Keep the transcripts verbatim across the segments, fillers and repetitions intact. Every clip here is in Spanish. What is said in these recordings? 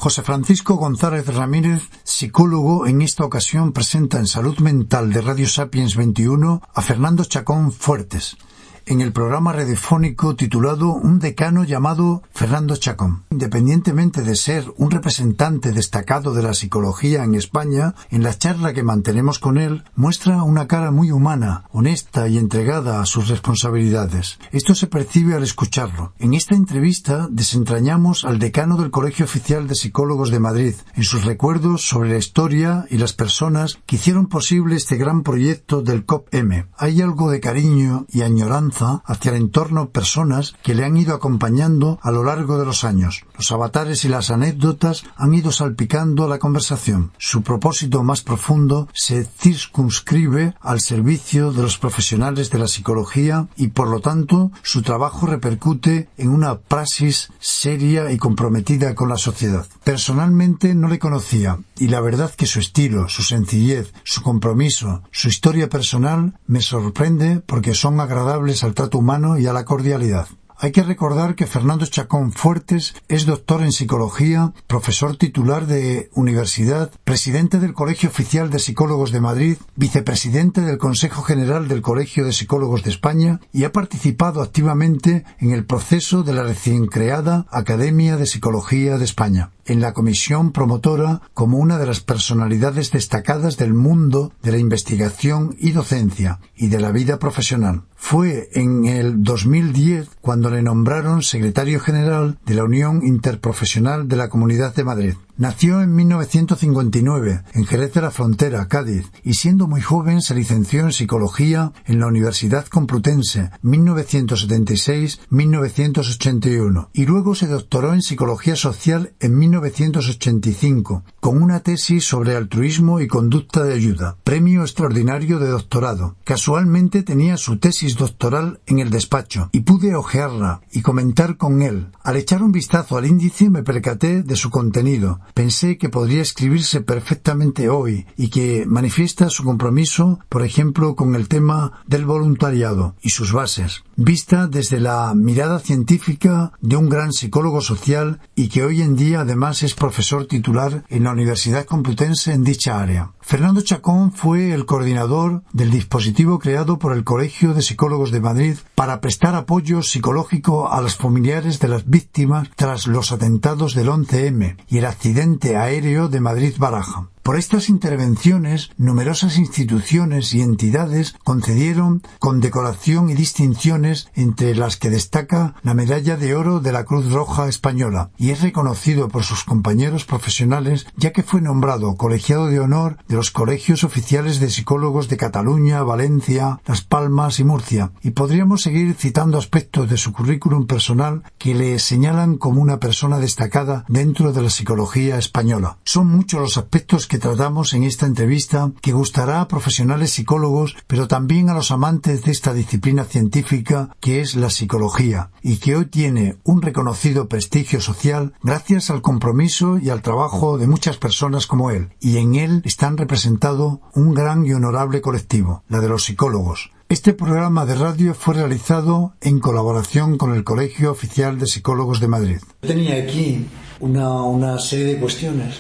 José Francisco González Ramírez, psicólogo, en esta ocasión presenta en Salud Mental de Radio Sapiens veintiuno a Fernando Chacón Fuertes, en el programa radiofónico titulado Un decano llamado Fernando Chacón. Independientemente de ser un representante destacado de la psicología en España, en la charla que mantenemos con él, muestra una cara muy humana, honesta y entregada a sus responsabilidades. Esto se percibe al escucharlo. En esta entrevista desentrañamos al decano del Colegio Oficial de Psicólogos de Madrid, en sus recuerdos sobre la historia y las personas que hicieron posible este gran proyecto del C O P M. Hay algo de cariño y añoranza hacia el entorno, personas que le han ido acompañando a lo largo de los años. Los avatares y las anécdotas han ido salpicando la conversación. Su propósito más profundo se circunscribe al servicio de los profesionales de la psicología y, por lo tanto, su trabajo repercute en una praxis seria y comprometida con la sociedad. Personalmente no le conocía y la verdad que su estilo, su sencillez, su compromiso, su historia personal me sorprende porque son agradables al trato humano y a la cordialidad. Hay que recordar que Fernando Chacón Fuertes es doctor en psicología, profesor titular de universidad, presidente del Colegio Oficial de Psicólogos de Madrid, vicepresidente del Consejo General del Colegio de Psicólogos de España y ha participado activamente en el proceso de la recién creada Academia de Psicología de España, en la comisión promotora como una de las personalidades destacadas del mundo de la investigación y docencia y de la vida profesional. Fue en el dos mil diez cuando le nombraron secretario general de la Unión Interprofesional de la Comunidad de Madrid. Nació en mil novecientos cincuenta y nueve en Jerez de la Frontera, Cádiz, y siendo muy joven se licenció en Psicología en la Universidad Complutense mil novecientos setenta y seis a mil novecientos ochenta y uno y luego se doctoró en Psicología Social en mil novecientos ochenta y cinco con una tesis sobre altruismo y conducta de ayuda, premio extraordinario de doctorado. Casualmente tenía su tesis doctoral en el despacho y pude hojearla y comentar con él. Al echar un vistazo al índice me percaté de su contenido. Pensé que podría escribirse perfectamente hoy y que manifiesta su compromiso, por ejemplo, con el tema del voluntariado y sus bases, vista desde la mirada científica de un gran psicólogo social y que hoy en día además es profesor titular en la Universidad Complutense en dicha área. Fernando Chacón fue el coordinador del dispositivo creado por el Colegio de Psicólogos de Madrid para prestar apoyo psicológico a los familiares de las víctimas tras los atentados del once eme y el accidente aéreo de Madrid-Baraja. Por estas intervenciones, numerosas instituciones y entidades concedieron condecoración y distinciones, entre las que destaca la Medalla de Oro de la Cruz Roja Española, y es reconocido por sus compañeros profesionales ya que fue nombrado colegiado de honor de los colegios oficiales de psicólogos de Cataluña, Valencia, Las Palmas y Murcia, y podríamos seguir citando aspectos de su currículum personal que le señalan como una persona destacada dentro de la psicología española. Son muchos los aspectos que que tratamos en esta entrevista que gustará a profesionales psicólogos, pero también a los amantes de esta disciplina científica que es la psicología y que hoy tiene un reconocido prestigio social gracias al compromiso y al trabajo de muchas personas como él, y en él están representado un gran y honorable colectivo, la de los psicólogos. Este programa de radio fue realizado en colaboración con el Colegio Oficial de Psicólogos de Madrid. Tenía aquí una, una serie de cuestiones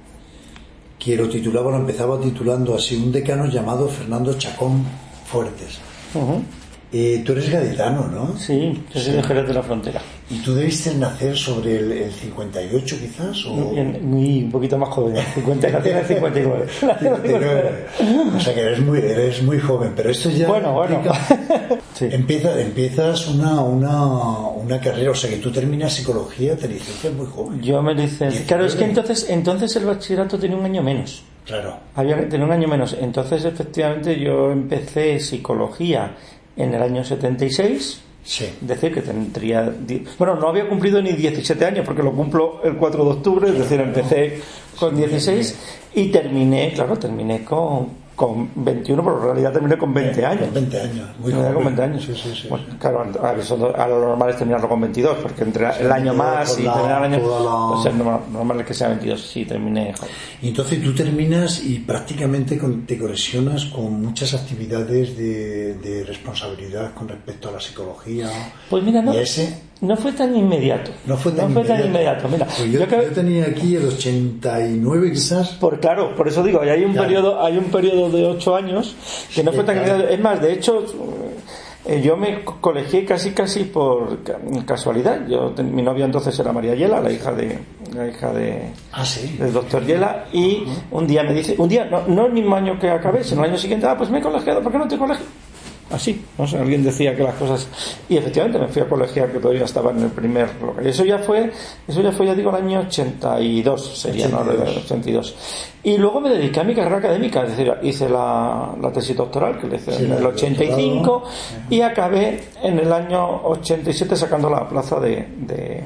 que lo titulaba, lo empezaba titulando así: un decano llamado Fernando Chacón Fuertes. Uh-huh. Eh, tú eres gaditano, ¿no? Sí, yo soy sí. de Jerez de la Frontera. ¿Y tú debiste nacer sobre el, el cincuenta y ocho quizás? ¿O? Muy, muy, un poquito más joven, cincuenta, nací en el cincuenta y nueve. cincuenta y nueve. O sea que eres muy, eres muy joven, pero esto ya... Bueno, bueno. Sí. Empieza, empiezas una, una, una carrera, o sea que tú terminas psicología, te licencias muy joven. Yo me licencié. Claro, es que entonces, entonces el bachillerato tenía un año menos. Claro. Había tenía un año menos. Entonces, efectivamente, yo empecé psicología en el año setenta y seis. Sí. Es decir, que tendría... Bueno, no había cumplido ni diecisiete años porque lo cumplo el cuatro de octubre, es decir, empecé con dieciséis y terminé, claro, terminé con, con veintiuno, pero en realidad terminé con veinte años. Con veinte años, muy joven. Con veinte años. Sí, sí, sí. Bueno, claro, a, ver, son, a lo normal es terminarlo con veintidós, porque entre sí, el año más y la, terminar el año. La... Pues el normal, normal es que sea veintidós, sí, terminé joven. Y entonces tú terminas y prácticamente con, te cohesionas con muchas actividades de, de responsabilidad con respecto a la psicología. Pues mira, no. Y ese... No fue tan inmediato. No fue tan, no fue inmediato. tan inmediato. Mira, pues yo, yo, que... yo tenía aquí el ochenta y nueve quizás. Por claro, por eso digo, hay un claro. periodo, hay un periodo de ocho años que no sí, fue tan claro. inmediato. Es más, de hecho, yo me colegié casi casi por casualidad. Yo mi novia entonces era María Yela, la hija de la hija de ah, ¿sí? del doctor Yela, y uh-huh. un día me dice, un día no, no el mismo año que acabé, sino el año siguiente, ah, pues me he colegiado, ¿por qué no te colegias? Así, no sé, alguien decía que las cosas, y efectivamente me fui a colegiar, que todavía estaba en el primer local. Eso ya fue, eso ya fue, ya digo, el año ochenta y dos, sería, ¿no? ochenta y dos. Y luego me dediqué a mi carrera académica, es decir, hice la, la tesis doctoral, que le hice sí, en el ochenta y cinco, y acabé en el año ochenta y siete sacando la plaza de, de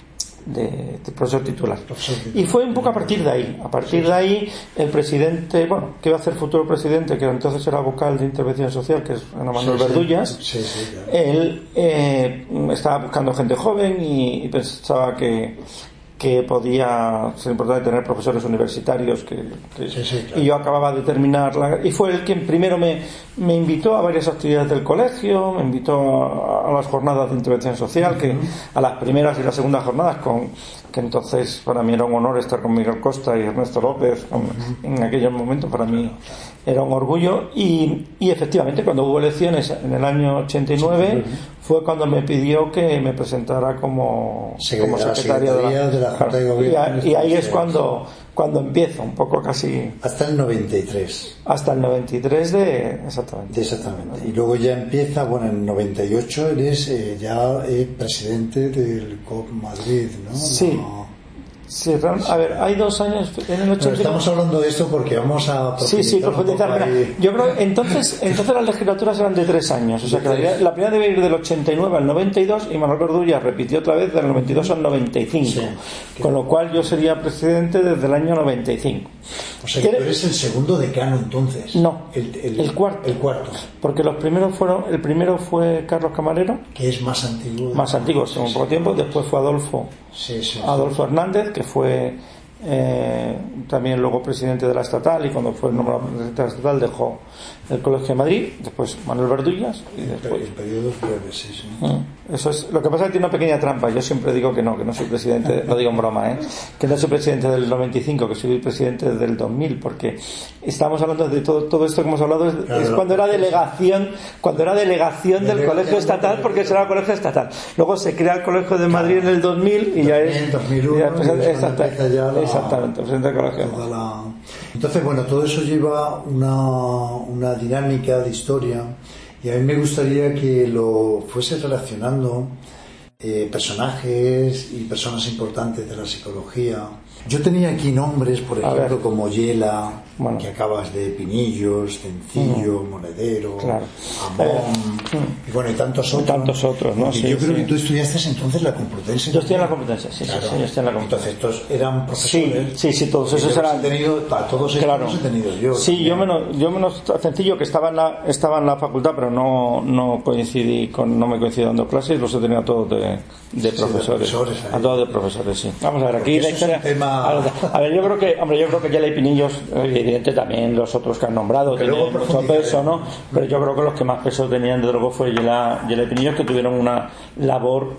De, de profesor titular. profesor titular y fue un poco a partir de ahí a partir de ahí el presidente, bueno, que iba a ser futuro presidente, que entonces era vocal de intervención social, que es Ana Manuel sí, Verdullas sí, sí, claro. Él eh, estaba buscando gente joven y, y pensaba que que podía ser importante tener profesores universitarios que, que sí, sí, claro. Y yo acababa de terminar la, y fue el quien primero me, me invitó a varias actividades del colegio, me invitó a, a las jornadas de intervención social, uh-huh. que a las primeras y las segundas jornadas, con que entonces para mí era un honor estar con Miguel Costa y Ernesto López, con, uh-huh. en aquellos momentos para mí era un orgullo, y, y efectivamente cuando hubo elecciones en el año ochenta y nueve uh-huh. fue cuando me pidió que me presentara como, como secretaria de la, de la Junta de Gobierno. Y, y ahí es cuando, cuando empiezo, un poco casi... Hasta el noventa y tres. Hasta el noventa y tres de... Exactamente. De exactamente. Y luego ya empieza, bueno, en el noventa y ocho eres eh, ya eh, presidente del C O P Madrid, ¿no? Sí. No. Sí, a ver, hay dos años en el ochenta y nueve. Estamos hablando de esto porque vamos a profundizar. Sí, sí, profundizar. Mira, yo creo que entonces, entonces las legislaturas eran de tres años. O sea que la, la primera debe ir del ochenta y nueve al noventa y dos, y Manuel Verdullas repitió otra vez del noventa y dos al noventa y cinco. Sí, con lo cual yo sería presidente desde el año noventa y cinco. O sea que tú eres el segundo decano entonces. No, el, el, el cuarto. El cuarto. Porque los primeros fueron, el primero fue Carlos Camarero, que es más antiguo. Más antiguo, hace un poco tiempo. Después fue Adolfo. Sí, sí, Adolfo sí. Hernández, que fue eh, también luego presidente de la estatal, y cuando fue nombrado presidente de la estatal dejó el Colegio de Madrid. Después Manuel Verdullas y después el periodo breve, sí, sí. Eso es lo que pasa, es que tiene una pequeña trampa. Yo siempre digo que no, que no soy presidente, lo digo en broma, ¿eh? que no soy presidente del noventa y cinco, que soy presidente del dos mil, porque estamos hablando de todo, todo esto que hemos hablado es, claro, es cuando era delegación, cuando era delegación del colegio estatal, porque eso era el colegio estatal. Luego se crea el Colegio de Madrid en el dos mil y ya es dos mil uno, ya, pues, exacta, ya la, exactamente, presidente del colegio. La... Entonces, bueno, todo eso lleva una, una dinámica de historia, y a mí me gustaría que lo fuese relacionando eh, personajes y personas importantes de la psicología. Yo tenía aquí nombres, por ejemplo, como Yela, bueno, que acabas de Pinillos, Cencillo, mm. Monedero, claro. Amón, eh, y bueno, y tantos otros. Tantos otros, ¿no? Sí, yo creo sí. que tú estudiaste entonces la Complutense. Yo estoy en la Complutense, sí, claro. sí, sí, yo estoy en la Complutense. Entonces, estos eran profesores. Sí, sí, sí, todos esos eran. Tenido, todos estos claro. los he tenido yo. Sí, también. yo menos, yo menos Cencillo, que estaba en la, estaba en la facultad, pero no, no coincidí con, no me coincidí dando clases, los he tenido a todos de, de profesores. Sí, de profesores a todos de profesores, sí. Vamos a ver, aquí la historia. Tema... A ver, yo creo que, hombre, yo creo que Yela y Pinillos, evidente también los otros que han nombrado, tienen mucho peso, ¿no? Pero yo creo que los que más peso tenían, desde luego, fue Yela, Yela y Pinillos, que tuvieron una labor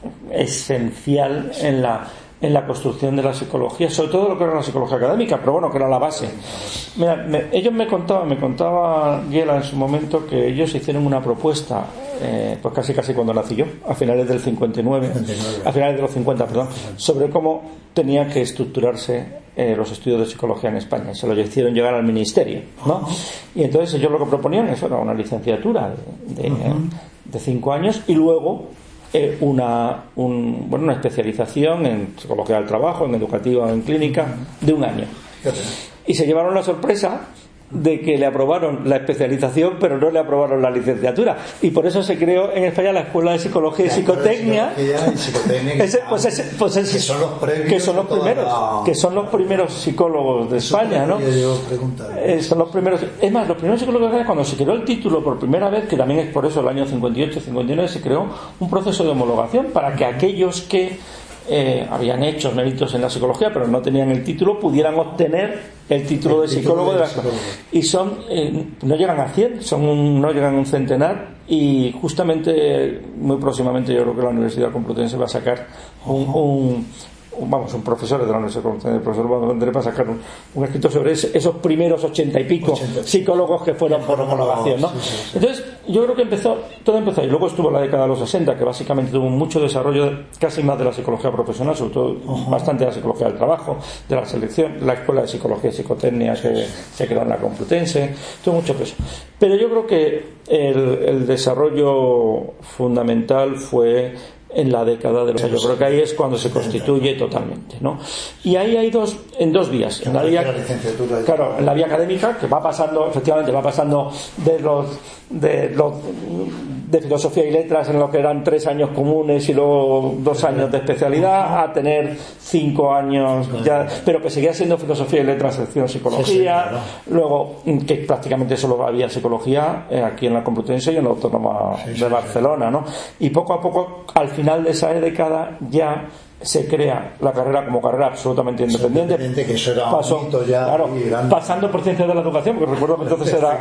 esencial en la en la construcción de la psicología, sobre todo lo que era la psicología académica, pero bueno, que era la base. Mira, me, ellos me contaban, me contaba Yela en su momento, que ellos hicieron una propuesta, eh, pues casi casi cuando nací yo, a finales del cincuenta y nueve, a finales de los cincuenta, perdón, sobre cómo tenía que estructurarse eh, los estudios de psicología en España. Se lo hicieron llegar al ministerio, ¿no? Y entonces ellos lo que proponían, eso era una licenciatura de, de, uh-huh. de cinco años, y luego eh, una un, bueno, una especialización en psicología del trabajo, en educativa o en clínica, de un año. Y se llevaron la sorpresa de que le aprobaron la especialización pero no le aprobaron la licenciatura, y por eso se creó en España la Escuela de Psicología y Psicotecnia, ese, pues ese, pues ese, que son los, que son los primeros la... que son los primeros psicólogos de eso España, ¿no? Eh, son los primeros, es más, los primeros psicólogos de España, cuando se creó el título por primera vez, que también es por eso el año cincuenta y ocho cincuenta y nueve, se creó un proceso de homologación para que aquellos que Eh, habían hecho méritos en la psicología pero no tenían el título, pudieran obtener el título de psicólogo de la psicólogo. Y son, eh, no llegan a cien, son un, no llegan a un centenar, y justamente muy próximamente yo creo que la Universidad Complutense va a sacar un, un vamos, un profesor de la Universidad Complutense, el profesor Bandera, para sacar un, un escrito sobre ese, esos primeros ochenta y pico ochenta psicólogos que fueron por homologación, ¿no? Sí, sí, sí. Entonces yo creo que empezó, todo empezó ahí. Luego estuvo la década de los sesenta, que básicamente tuvo mucho desarrollo, casi más de la psicología profesional, sobre todo uh-huh. bastante de la psicología del trabajo, de la selección, la Escuela de Psicología y Psicotecnia que se creó en la Complutense, tuvo mucho peso. Pero yo creo que el, el desarrollo fundamental fue en la década de los años. Yo creo que ahí es cuando se constituye totalmente, ¿no? Y ahí hay dos, en dos vías. En la vía, claro, en la vía académica, que va pasando, efectivamente, va pasando de los de los de filosofía y letras, en lo que eran tres años comunes y luego dos años de especialidad, a tener cinco años ya, pero que seguía siendo filosofía y letras sección psicología, luego que prácticamente solo había psicología eh, aquí en la Complutense y en la Autónoma de Barcelona, ¿no? Y poco a poco, al final de esa década, ya se crea la carrera como carrera absolutamente independiente, que eso era pasó, un hito ya, claro, pasando por ciencias de la educación, porque recuerdo que entonces era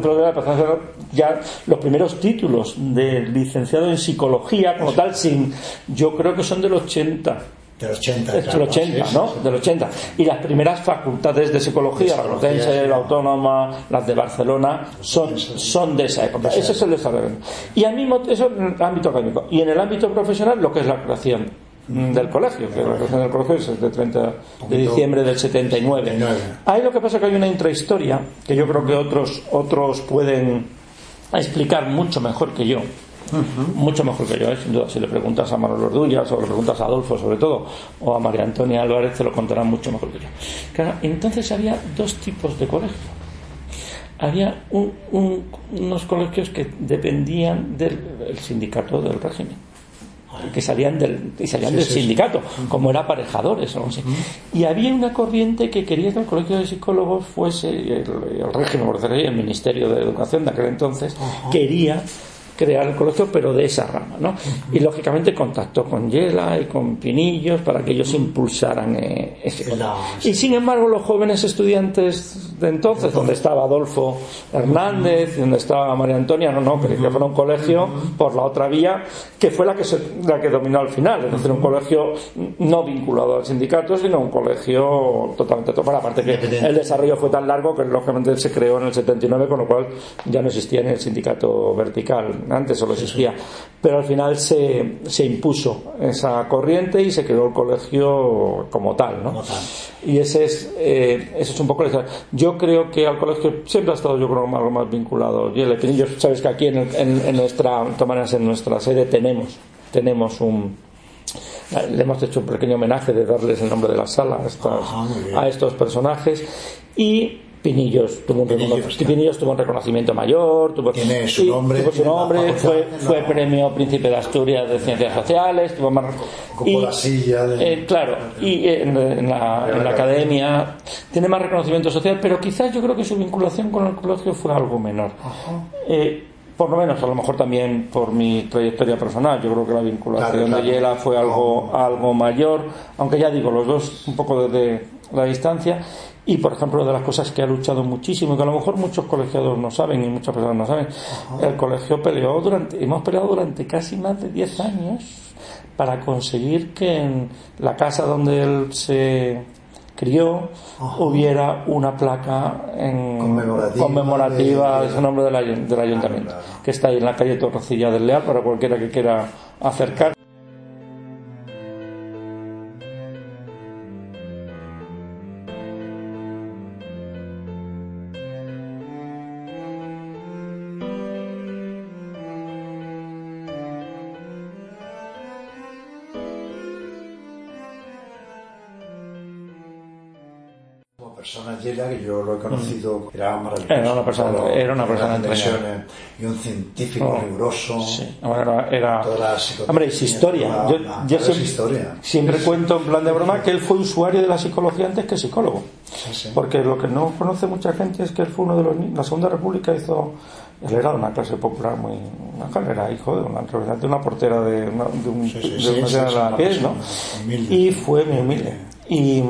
ya los primeros títulos de licenciado en psicología como tal, sin, yo creo que son del ochenta del ochenta, del claro, ochenta, sí, ¿no? Sí, sí. Del ochenta. Y las primeras facultades de psicología, la Complutense, la Autónoma, las de Barcelona, son, son de esa época. Ese es el desarrollo. Y al mismo, eso en el ámbito académico. Y en el ámbito profesional, lo que es la creación del colegio, que la creación del colegio es de treinta de diciembre del setenta y nueve. Ahí lo que pasa es que hay una intrahistoria que yo creo que otros, otros pueden explicar mucho mejor que yo. Uh-huh. Mucho mejor que yo, ¿eh? Sin duda. Si le preguntas a Manuel Ordullas o le preguntas a Adolfo, sobre todo, o a María Antonia Álvarez, te lo contarán mucho mejor que yo. Claro, entonces había dos tipos de colegios. Había un, un, unos colegios que dependían del sindicato del régimen, que salían del, y salían sí, del sí, sindicato, sí. como era aparejadores o no sé. Uh-huh. Y había una corriente que quería que el colegio de psicólogos fuese, el, el régimen, por decirlo así, el Ministerio de Educación de aquel entonces, uh-huh. quería crear el colegio, pero de esa rama, ¿no? Uh-huh. Y lógicamente contactó con Yela y con Pinillos para que ellos impulsaran eh, ese colegio. No, sí. Y sin embargo, los jóvenes estudiantes de entonces, donde estaba Adolfo Hernández, uh-huh. donde estaba María Antonia, no, no, que, uh-huh. que fuera un colegio uh-huh. por la otra vía, que fue la que se, la que dominó al final, es decir, un colegio no vinculado al sindicato, sino un colegio totalmente bueno, aparte que el desarrollo fue tan largo que lógicamente se creó en el setenta y nueve, con lo cual ya no existía ni el sindicato vertical. Antes solo existía, pero al final se, se impuso esa corriente y se quedó el colegio como tal, ¿no? Como tal. Y ese es, eh, ese es un poco el... Yo creo que al colegio siempre ha estado, yo creo, algo más vinculado. Y el Pinillos, sabes que aquí en, el, en, en nuestra, de todas maneras, en nuestra sede tenemos, tenemos un... Le hemos hecho un pequeño homenaje de darles el nombre de la sala a, estas, Ajá, a estos personajes. Y Pinillos tuvo un, Pinillos, Pinillos tuvo un reconocimiento mayor, tuvo, tiene su nombre, tuvo su nombre fue, fue premio Príncipe de Asturias de Ciencias Sociales, tuvo más, y, la silla de... eh, claro, y en, en, la, en la academia tiene más reconocimiento social, pero quizás yo creo que su vinculación con el colegio fue algo menor. Eh, por lo menos, a lo mejor también por mi trayectoria personal, yo creo que la vinculación claro, claro. de Yela fue algo, algo mayor, aunque ya digo, los dos un poco desde la distancia. Y por ejemplo, de las cosas que ha luchado muchísimo, que a lo mejor muchos colegiados no saben y muchas personas no saben, Ajá. el colegio peleó durante, hemos peleado durante casi más de diez años para conseguir que en la casa donde él se crió Ajá. hubiera una placa en conmemorativa, conmemorativa de, de su nombre del, ay- del ayuntamiento, claro, claro. que está ahí en la calle Torrecilla del Leal, para cualquiera que quiera acercar. persona Yela, que yo lo he conocido, mm. era maravilloso. Era una persona, todo, era una persona entrañable. Y un científico oh, riguroso. Sí. Era, era... Hombre, es historia. Yo, la, yo siempre, es historia. siempre sí, cuento en plan de broma que él fue usuario de la psicología antes que psicólogo. Sí, sí. Porque lo que no conoce mucha gente es que él fue uno de los niños. La Segunda República hizo. Él era de una clase popular muy. Era hijo de una, de una portera de una, de un, sí, sí, de sí, una sí, de sí, la pies, ¿no? Humilde. Y fue muy humilde. Y,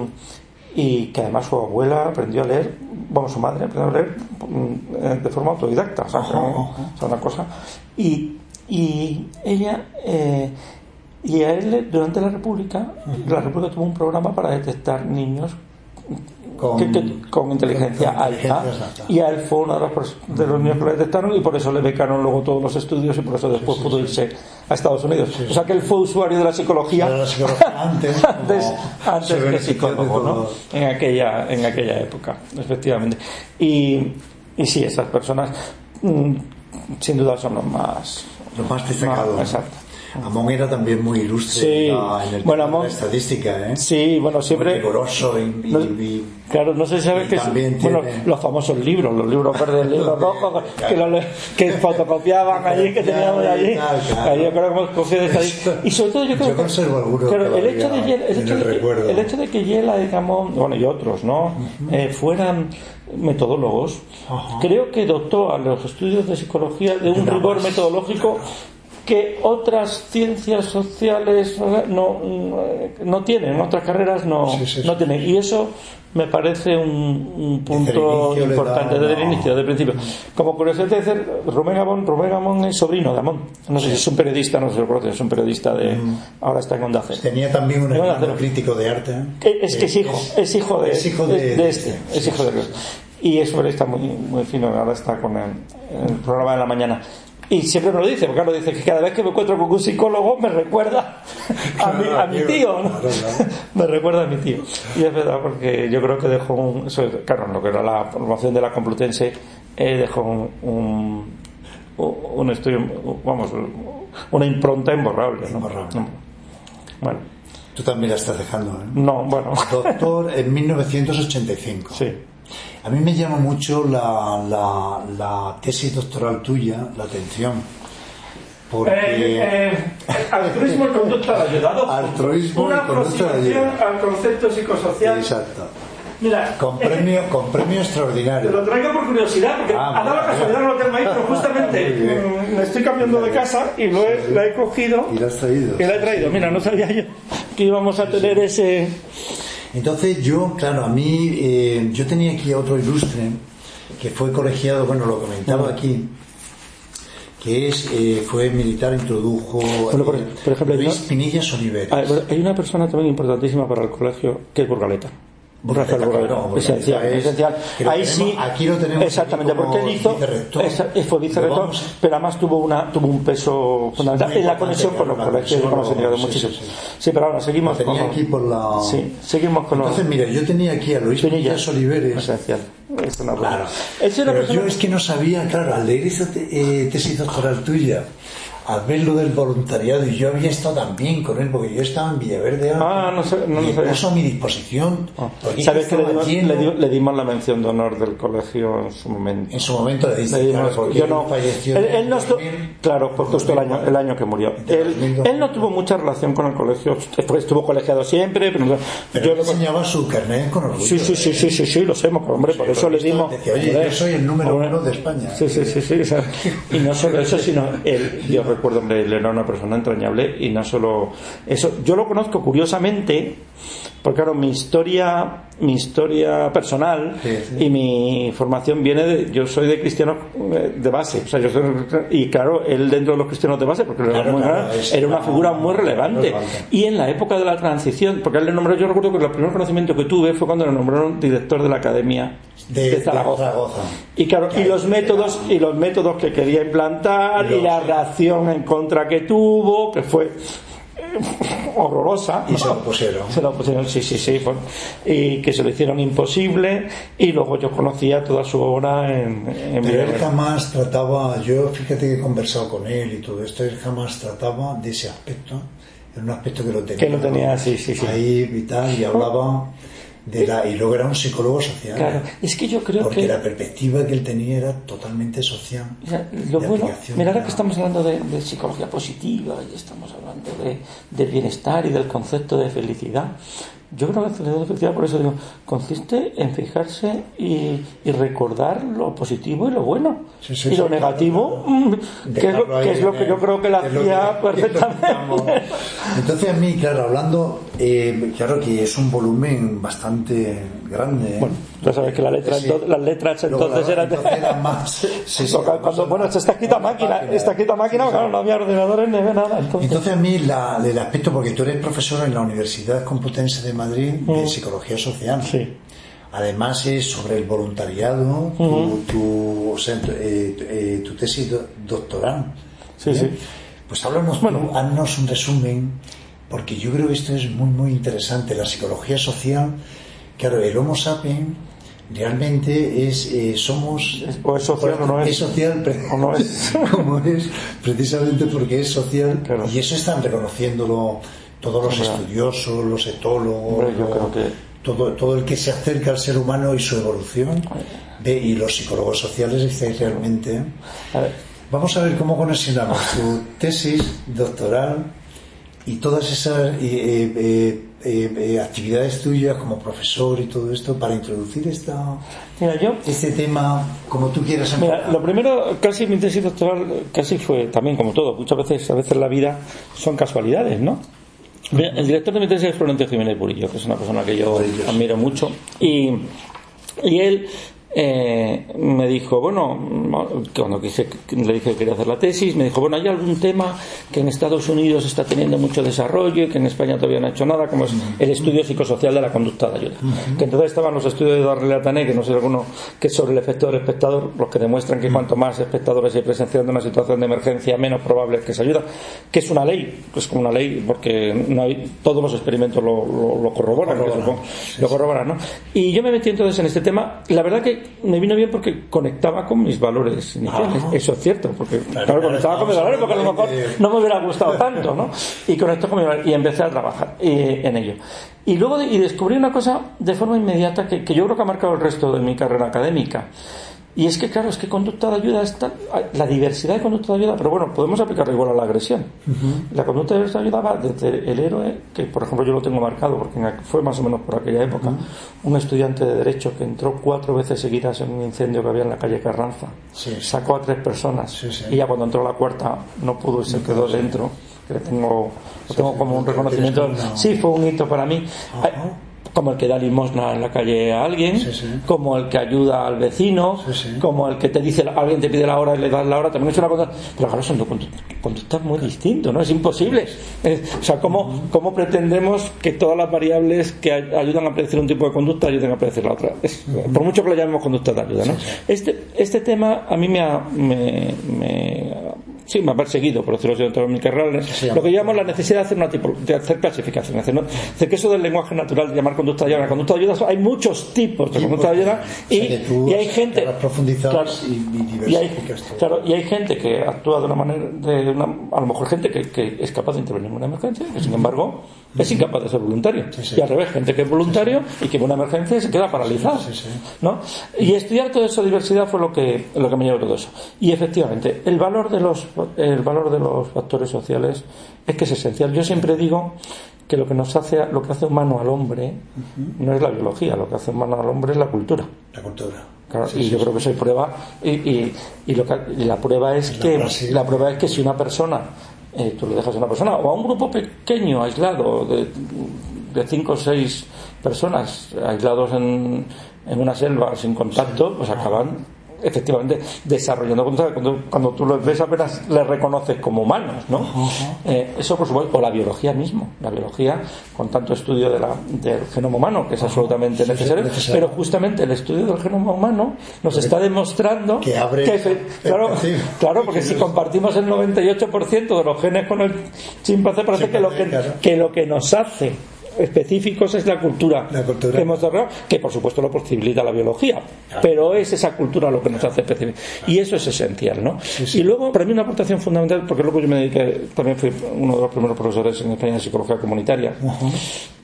y que además su abuela aprendió a leer, vamos, su madre aprendió a leer de forma autodidacta, o sea, ojo, ojo. O sea, una cosa. Y, y ella. Eh, y a él, durante la República, uh-huh. la República tuvo un programa para detectar niños con, que, que, con inteligencia con alta, y a él fue uno de los, de los niños que lo detectaron, y por eso le becaron luego todos los estudios, y por eso después sí, sí, pudo sí. irse a Estados Unidos. Sí, sí. O sea que él fue usuario de la psicología, de la psicología antes, antes, antes que psicólogo, ¿no? En aquella, en aquella época, efectivamente. Y, y sí, esas personas mmm, sin duda son los más los más destacados. Más, exacto. Amón era también muy ilustre sí. en, la, en el bueno, Amón, de la estadística, ¿eh? Sí, bueno, siempre. Muy rigoroso y, y, no, y, claro, no sé si sabes que tiene... bueno, los famosos libros, los libros verdes, los libros rojos, que, lo, que fotocopiaban allí, que teníamos allí. Claro, claro. Ahí yo creo que hemos cogido de estadística. Y sobre todo yo creo yo que. conservo algunos. Claro, el hecho de el, hecho el, de, el hecho de que Yela y Amón, bueno, y otros, ¿no? Uh-huh. Eh, fueran metodólogos, uh-huh. creo que dotó a los estudios de psicología de un rigor más. metodológico que otras ciencias sociales no, no tienen, otras carreras no, sí, sí, sí. no tienen, y eso me parece un, un punto desde importante da, desde no. el inicio, desde el principio. Como curiosidad de decir, Rubén Amón, Rubén Amón es sobrino de Amón, no sé sí. si es un periodista, no sé si lo conoces, es un periodista de mm. ahora está en Onda Cero. Tenía también un hermano crítico de arte, ¿eh? es que es hijo, es, es hijo de, es hijo de, de, de este, sí, es hijo de sí. y es un periodista muy, muy fino, ahora está con el, el programa de la mañana. Y siempre me lo dice, porque claro, dice que cada vez que me encuentro con un psicólogo me recuerda a mi, a mi tío, ¿no? Claro, claro. Me recuerda a mi tío. Y es verdad, porque yo creo que dejó un, eso, claro, en lo que era la formación de la Complutense, eh, dejó un, un, un estudio, vamos, una impronta imborrable, ¿no? Imborrable. Bueno. Tú también la estás dejando, ¿eh? No, bueno. Doctor en mil novecientos ochenta y cinco. Sí. A mí me llama mucho la, la, la tesis doctoral tuya, la atención. Porque... Eh, eh, altruismo y conducta de ayudado. Altruismo una y conducta de aproximación al concepto psicosocial. Exacto. Mira, con premio, eh, con premio extraordinario. Te lo traigo por curiosidad, porque ah, ha dado la casualidad, no lo tengo ahí, pero justamente me estoy cambiando de casa y lo he, la he cogido. Y la has traído. Y la he traído. Mira, no sabía yo que íbamos a tener sí. ese... Entonces yo, claro, a mí, eh, yo tenía aquí a otro ilustre que fue colegiado, bueno, lo comentaba aquí, que es eh, fue militar, introdujo bueno, por, por ejemplo, Luis una, Pinillas Oliveres. Hay una persona también importantísima para el colegio que es Burgaleta. Rafael Burgaleta, no, esencial, es, esencial. Ahí tenemos, sí, aquí lo tenemos exactamente, porque él hizo, esa, fue vicerrector, pero además tuvo una tuvo un peso fundamental en la conexión con los colegios, con los señores, muchísimo. Sí, sí, sí. sí, pero ahora seguimos lo tenía con aquí por la. Sí, seguimos con Entonces, los... mira, yo tenía aquí a Luis Pinillas Oliveres. Esencial. Es una claro. Es una pero persona... yo es que no sabía, claro, al leer esa te, eh, tesis doctoral tuya, al ver lo del voluntariado, y yo había estado también con él, porque yo estaba en Villaverde ah, no sé, no, y no puso a mi disposición. Oh. ¿Sabes que le dimos, le, dio, le dimos la mención de honor del colegio en su momento? En su momento le diste, le dimos, claro, porque yo no, él falleció. Él, él no estuvo, claro, por justo el año, el año que murió. Él, él no tuvo mucha relación con el colegio, estuvo colegiado siempre, pero, pero yo le enseñaba su carnet con orgullo. Sí, sí, sí, sí, sí, sí, lo sabemos, hombre, por eso le dimos. Decía, oye, yo soy el número uno de España. Sí, sí, sí, sí, y no solo eso, sino él, yo recuerdo, hombre, él era una persona entrañable, y no solo eso, yo lo conozco curiosamente porque claro, mi historia mi historia personal sí, sí. y mi formación viene de, yo soy de cristiano de base, o sea, yo soy, y claro, él dentro de los cristianos de base, porque claro, era, muy, claro, es, era una figura muy relevante, relevante, y en la época de la transición, porque él le nombró, yo recuerdo que el primer conocimiento que tuve fue cuando le nombraron director de la Academia de, de Zaragoza, de Zaragoza. Y claro, y los métodos y los métodos que quería implantar y, y la reacción en contra que tuvo, que fue horrorosa, y se lo pusieron se lo pusieron, sí, sí, sí, y que se lo hicieron imposible, y luego yo conocía toda su obra en, en pero él jamás trataba, yo fíjate que he conversado con él y todo esto, él jamás trataba de ese aspecto, era un aspecto que lo tenía, que lo tenía, sí, sí, sí. ahí y tal, y hablaba de la, y luego era un psicólogo social. Claro, es que yo creo porque que... la perspectiva que él tenía era totalmente social. O sea, lo bueno, mira, ahora que estamos hablando de, de psicología positiva y estamos hablando de, del bienestar y del concepto de felicidad, yo creo que la felicidad, por eso digo, consiste en fijarse y, y recordar lo positivo y lo bueno. Sí, sí, y lo sí, negativo, claro, que, es lo, que es lo que yo creo que la hacía perfectamente. Entonces, a mí, claro, hablando, eh, claro que es un volumen bastante grande. Bueno, ya sabes que la letra, sí. entonces, las letras entonces la, eran, entonces eran más. Sí, sí, cuando, cuando, bueno, esto está escrito a máquina, máquina, está escrito a máquina, sí, claro, sí. No había ordenadores ni nada. Entonces, entonces a mí, la, el aspecto, porque tú eres profesor en la Universidad Complutense de Madrid de psicología social. Sí. Además es sobre el voluntariado, uh-huh. tu, tu, o sea, eh, eh, tu tesis do, doctoral. Sí, sí. Pues háblanos, bueno, haznos un resumen, porque yo creo que esto es muy, muy interesante. La psicología social, claro, el Homo sapiens realmente es, eh, somos... O es social o no es. Es social, o no es. Como es, precisamente porque es social, claro. Y eso están reconociéndolo todos los Hombre. estudiosos, los etólogos, Hombre, yo creo que... todo, todo el que se acerca al ser humano y su evolución, ve, y los psicólogos sociales estáis realmente. A ver. Vamos a ver cómo conexionamos tu tesis doctoral y todas esas eh, eh, eh, eh, actividades tuyas como profesor y todo esto para introducir esta, mira, yo, este tema como tú quieras enfocar. Mira, lo primero, casi mi tesis doctoral casi fue también como todo, muchas veces a veces la vida son casualidades, ¿no? El director de mi tesis es Florentino Jiménez Burillo, que es una persona que yo admiro mucho, y, y él eh, me dijo, bueno, cuando quise, le dije que quería hacer la tesis, me dijo, bueno, hay algún tema que en Estados Unidos está teniendo mucho desarrollo y que en España todavía no ha hecho nada, como es el estudio psicosocial de la conducta de ayuda. Uh-huh. Que entonces estaban los estudios de Eduardo Latané, que no sé alguno, que es sobre el efecto del espectador, los que demuestran que uh-huh. cuanto más espectadores hay presenciando una situación de emergencia, menos probable es que se ayuda, que es una ley, que es como una ley, porque no hay, todos los experimentos lo, lo, lo corroboran, lo corroboran, que sí, lo corroboran, ¿no? Y yo me metí entonces en este tema, la verdad que me vino bien porque conectaba con mis valores iniciales. Ah, eso es cierto, porque claro, claro, conectaba con mis valores, porque a lo mejor no me hubiera gustado tanto, ¿no? Y conectó con mis valores y empecé a trabajar eh, en ello. Y luego de, y descubrí una cosa de forma inmediata que, que yo creo que ha marcado el resto de mi carrera académica. Y es que, claro, es que conducta de ayuda está, la diversidad de conducta de ayuda, pero bueno, podemos aplicarlo igual a la agresión. Uh-huh. La conducta de ayuda va desde el héroe, que por ejemplo yo lo tengo marcado, porque fue más o menos por aquella época, uh-huh. un estudiante de Derecho que entró cuatro veces seguidas en un incendio que había en la calle Carranza, sí, sí. sacó a tres personas, sí, sí. y ya cuando entró la cuarta no pudo y se quedó sí. dentro, que tengo, lo tengo sí, como un reconocimiento. Una... Sí, fue un hito para mí. Uh-huh. Como el que da limosna en la calle a alguien, sí, sí. como el que ayuda al vecino, sí, sí. como el que te dice, alguien te pide la hora y le das la hora, también es una cosa, pero claro, son conductas muy distintas, ¿no? Es imposible. Es, o sea, ¿cómo, uh-huh. ¿cómo pretendemos que todas las variables que ayudan a predecir un tipo de conducta ayuden a predecir la otra? Es, uh-huh. Por mucho que lo llamemos conducta de ayuda, ¿no? Sí, sí. Este, este tema a mí me ha, me, me, sí, me ha perseguido, por decirlo así, dentro de mi carrera, sí, sí, lo que llamamos la necesidad de hacer una tipo, de hacer clasificaciones, ¿no? Hacer que eso del lenguaje natural de llamar conducta de ayuda, conducta de ayuda, hay muchos tipos de sí, conducta de ayuda y, o sea, y hay gente claro, y, y hay, claro, y hay gente que actúa de una manera, de una, a lo mejor gente que, que es capaz de intervenir en una emergencia, que sin embargo es incapaz de ser voluntario, sí, sí. y al revés, gente que es voluntario sí, sí. y que en una emergencia se queda paralizado, sí, sí, sí. ¿no? Y estudiar toda esa diversidad fue lo que lo que me llevó todo eso. Y efectivamente el valor de los el valor de los factores sociales es que es esencial. Yo siempre digo que lo que nos hace lo que hace humano al hombre uh-huh. no es la biología, lo que hace humano al hombre es la cultura. La cultura. Claro, sí, y sí, yo sí. creo que eso hay prueba y, y, y, lo que, y la prueba es, es que la, la prueba es que si una persona eh, tú le dejas a una persona o a un grupo pequeño aislado de, de cinco o seis personas aislados en, en una selva sin contacto, pues acaban efectivamente desarrollando cuando, cuando, cuando tú los ves apenas les reconoces como humanos, ¿no? Uh-huh. Eh, eso por supuesto, o la biología mismo, la biología con tanto estudio de la, del genoma humano que es uh-huh. absolutamente sí, necesario, sí, necesario, pero justamente el estudio del genoma humano nos porque está demostrando que abre que, claro, claro, porque si compartimos el noventa y ocho por ciento de los genes con el chimpancé parece sí, que, lo que, claro. que lo que nos hace específicos es la cultura, la cultura. que hemos desarrollado, que por supuesto lo posibilita la biología, claro. pero es esa cultura lo que nos hace específicos, claro. y eso es esencial, ¿no? Sí, sí. Y luego, para mí una aportación fundamental, porque luego yo me dediqué, también fui uno de los primeros profesores en España de psicología comunitaria, uh-huh.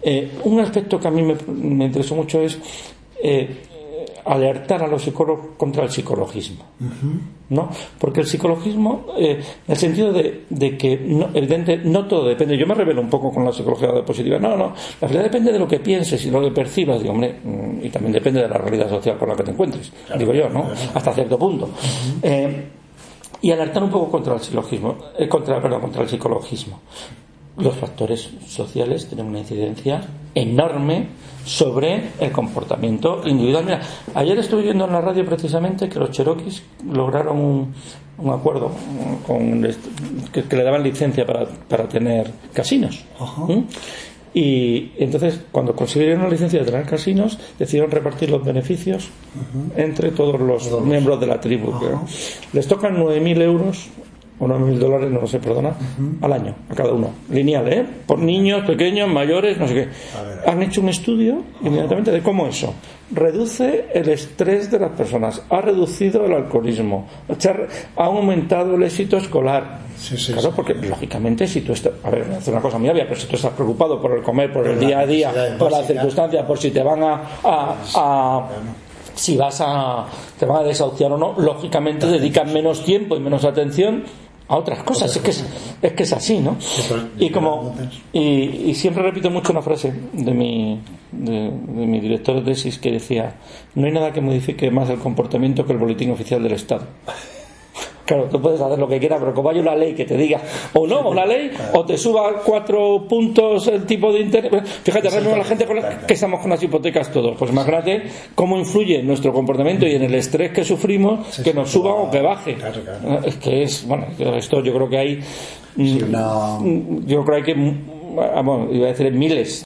Eh, un aspecto que a mí me, me interesó mucho es eh, alertar a los psicólogos contra el psicologismo, uh-huh. ¿no? Porque el psicologismo, eh, en el sentido de, de que no, evidentemente no todo depende. Yo me rebelo un poco con la psicología positiva. No, no, la realidad depende de lo que pienses y lo que percibas. Digo, hombre, y también depende de la realidad social con la que te encuentres. Claro, digo yo, ¿no? Claro. Hasta cierto punto. Uh-huh. Eh, y alertar un poco contra el psicologismo, eh, contra, perdón, contra el psicologismo. Los factores sociales tienen una incidencia enorme sobre el comportamiento individual. Mira, ayer estuve viendo en la radio precisamente que los cherokees lograron un, un acuerdo con que, que le daban licencia para, para tener casinos. Uh-huh. ¿Mm? Y entonces, cuando consiguieron la licencia de tener casinos, decidieron repartir los beneficios uh-huh. entre todos los todos miembros de la tribu. Uh-huh. Les tocan nueve mil euros o nueve mil dólares, no lo sé, perdona, uh-huh. al año, a cada uno, lineal, ¿eh? Por niños, pequeños, mayores, no sé qué. Han hecho un estudio uh-huh. inmediatamente de cómo eso reduce el estrés de las personas, ha reducido el alcoholismo, ha aumentado el éxito escolar. Sí, sí, claro, sí, porque sí. lógicamente si tú estás, a ver, es una cosa muy obvia, pero si tú estás preocupado por el comer, por, por el día a día, por las circunstancias, por si te van a, a, a si vas a te van a desahuciar o no, lógicamente dedican menos tiempo y menos atención a otras cosas. Es que es, es que es así, ¿no? Y como y, y siempre repito mucho una frase de mi de, de mi director de tesis que decía: no hay nada que modifique más el comportamiento que el boletín oficial del Estado. Claro, tú puedes hacer lo que quieras, pero como hay una ley que te diga o no, una ley, o te suba cuatro puntos el tipo de interés. Fíjate, ahora mismo la gente con la, que estamos con las hipotecas todos, pues imagínate cómo influye en nuestro comportamiento y en el estrés que sufrimos, que nos suba o que baje. Claro, claro. Es que es, bueno, esto yo creo que hay, sí, una... yo creo que hay que, vamos, iba a decir miles.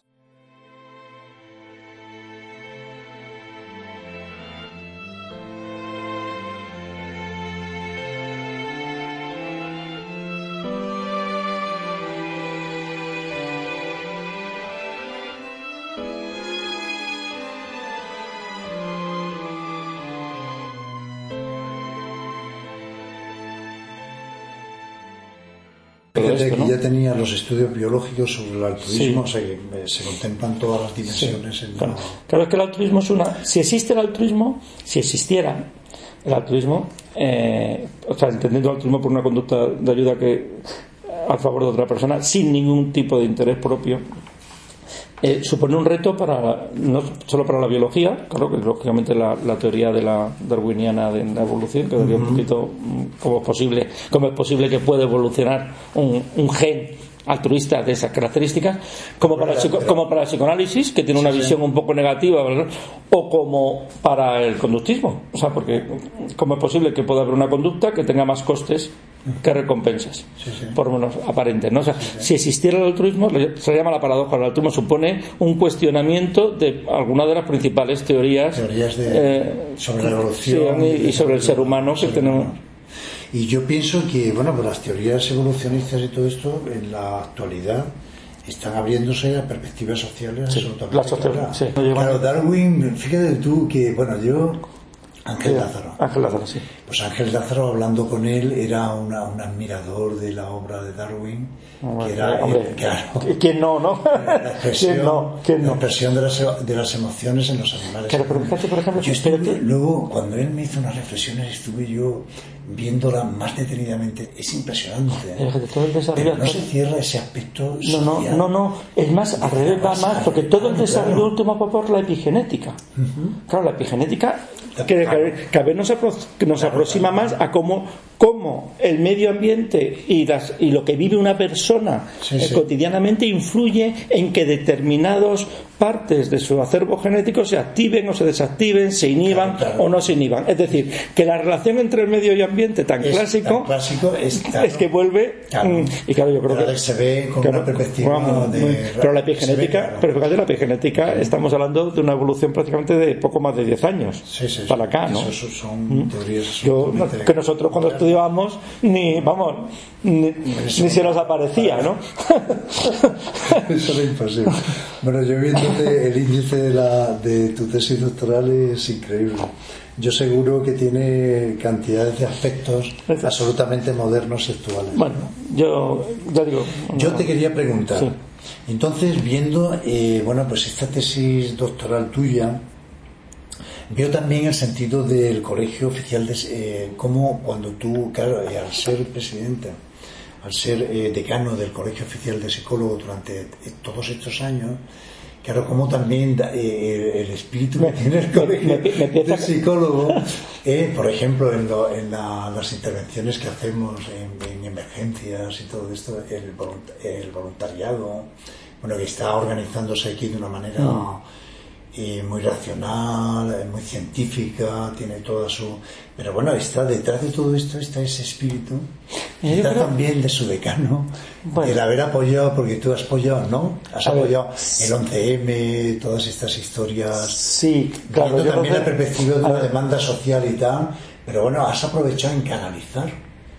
Fíjate esto, ¿no? Que ya tenía los estudios biológicos sobre el altruismo, sí. O sea que se contemplan todas las dimensiones. Sí. En claro. claro, es que el altruismo es una. Si existe el altruismo, si existiera el altruismo, eh, o sea, entendiendo el altruismo por una conducta de ayuda que a favor de otra persona, sin ningún tipo de interés propio. Eh, supone un reto para no solo para la biología, claro que lógicamente la, la teoría de la darwiniana de la evolución, que daría uh-huh. un poquito cómo es posible cómo es posible que pueda evolucionar un, un gen altruista de esas características, como para, el, como para el psicoanálisis, que tiene una visión un poco negativa, ¿verdad? O como para el conductismo, o sea, porque cómo es posible que pueda haber una conducta que tenga más costes que recompensas, sí, sí. por lo menos aparentes, ¿no? O sea, sí, sí. si existiera el altruismo, se llama la paradoja. El altruismo supone un cuestionamiento de alguna de las principales teorías, teorías de, eh, sobre la evolución y, y sobre el ser humano que tenemos. Y yo pienso que, bueno, pues las teorías evolucionistas y todo esto en la actualidad están abriéndose a perspectivas sociales sí, absolutamente la social, claras. Sí. Claro, Darwin, fíjate tú que, bueno, yo Ángel sí, Lázaro. Ángel Lázaro, sí. Pues Ángel Lázaro, hablando con él, era una, un admirador de la obra de Darwin. Bueno, que era, hombre, eh, claro, ¿quién no, no? La expresión, ¿Quién no? ¿Quién no? La expresión de las, de las emociones en los animales. Claro, pero fíjate, por ejemplo, yo estuve, que... luego, cuando él me hizo unas reflexiones, estuve yo viéndola más detenidamente. Es impresionante, ¿eh? Todo el desarrollo pero no se cierra ese aspecto no, social. No, no, no. Es más, al revés va más, porque todo el desarrollo claro. último va por la epigenética. Uh-huh. Claro, la epigenética que cada vez nos, apro- nos aproxima más a cómo, cómo el medio ambiente y, las, y lo que vive una persona sí, eh, sí. cotidianamente influye en que determinadas partes de su acervo genético se activen o se desactiven, se inhiban claro, claro. o no se inhiban. Es decir, que la relación entre el medio y ambiente tan es, clásico, tan clásico es, claro, es que vuelve claro. Mm, y claro, yo creo pero que se ve con claro, una perspectiva vamos, de, pero la epigenética, ve, claro. pero fíjate, la epigenética sí. estamos hablando de una evolución prácticamente de poco más de diez años sí, sí, para sí. acá, ¿no? Eso son ¿Mm? teorías yo, que nosotros cuando estudiábamos ni, vamos, ni, ni se nos aparecía, ¿no? Eso era imposible. Bueno, yo viéndote el índice de, la, de tu tesis doctoral es increíble. Yo seguro que tiene cantidades de aspectos absolutamente modernos y actuales. Bueno, yo ya digo. Yo te quería preguntar, sí. Entonces, viendo, eh, bueno, pues esta tesis doctoral tuya, veo también el sentido del colegio oficial de, eh, como cuando tú, claro, eh, al ser presidenta, al ser eh, decano del colegio oficial de psicólogos durante eh, todos estos años, claro, como también da, eh, el espíritu que tiene el colegio me, me, me de psicólogo, eh, por ejemplo, en, lo, en la, las intervenciones que hacemos en, en emergencias y todo esto, el, volunt, el voluntariado, bueno, que está organizándose aquí de una manera mm. eh, muy racional, muy científica, tiene toda su... Pero bueno, está detrás de todo esto está ese espíritu, está creo... también de su decano, bueno. el haber apoyado, porque tú has apoyado, ¿no? Has a apoyado ver, el once eme, todas estas historias. Sí, claro. Viendo también creo... la perspectiva de una demanda social y tal, pero bueno, has aprovechado en canalizar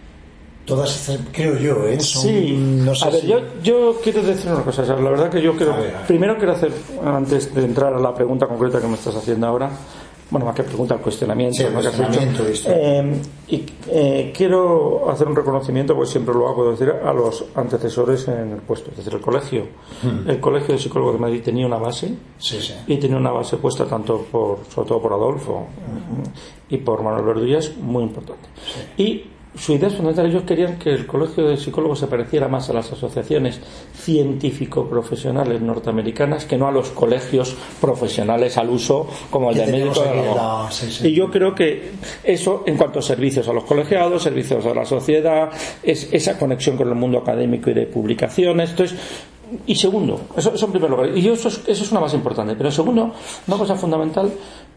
todas estas, creo yo, ¿eh? Son, sí, no sé a ver, si... yo, yo quiero decir una cosa, la verdad que yo quiero, a ver, a ver. primero quiero hacer, antes de entrar a la pregunta concreta que me estás haciendo ahora, bueno, más que pregunta, el cuestionamiento, sí, el ¿no? cuestionamiento eh, y eh, quiero hacer un reconocimiento, pues siempre lo hago, decir, a los antecesores en el puesto, es decir, el colegio. Hmm. El colegio de psicólogos de Madrid tenía una base, sí, sí. y tenía una base puesta tanto por, sobre todo por Adolfo uh-huh. y por Manuel Verdullas, muy importante. Sí. Y su idea fundamental, ellos querían que el colegio de psicólogos se pareciera más a las asociaciones científico-profesionales norteamericanas que no a los colegios profesionales al uso como el de médico de la sí, sí. Y yo creo que eso, en cuanto a servicios a los colegiados, servicios a la sociedad, es esa conexión con el mundo académico y de publicaciones. Entonces, y segundo, eso, eso en primer lugar, y eso es, eso es una más importante, pero segundo, una cosa fundamental,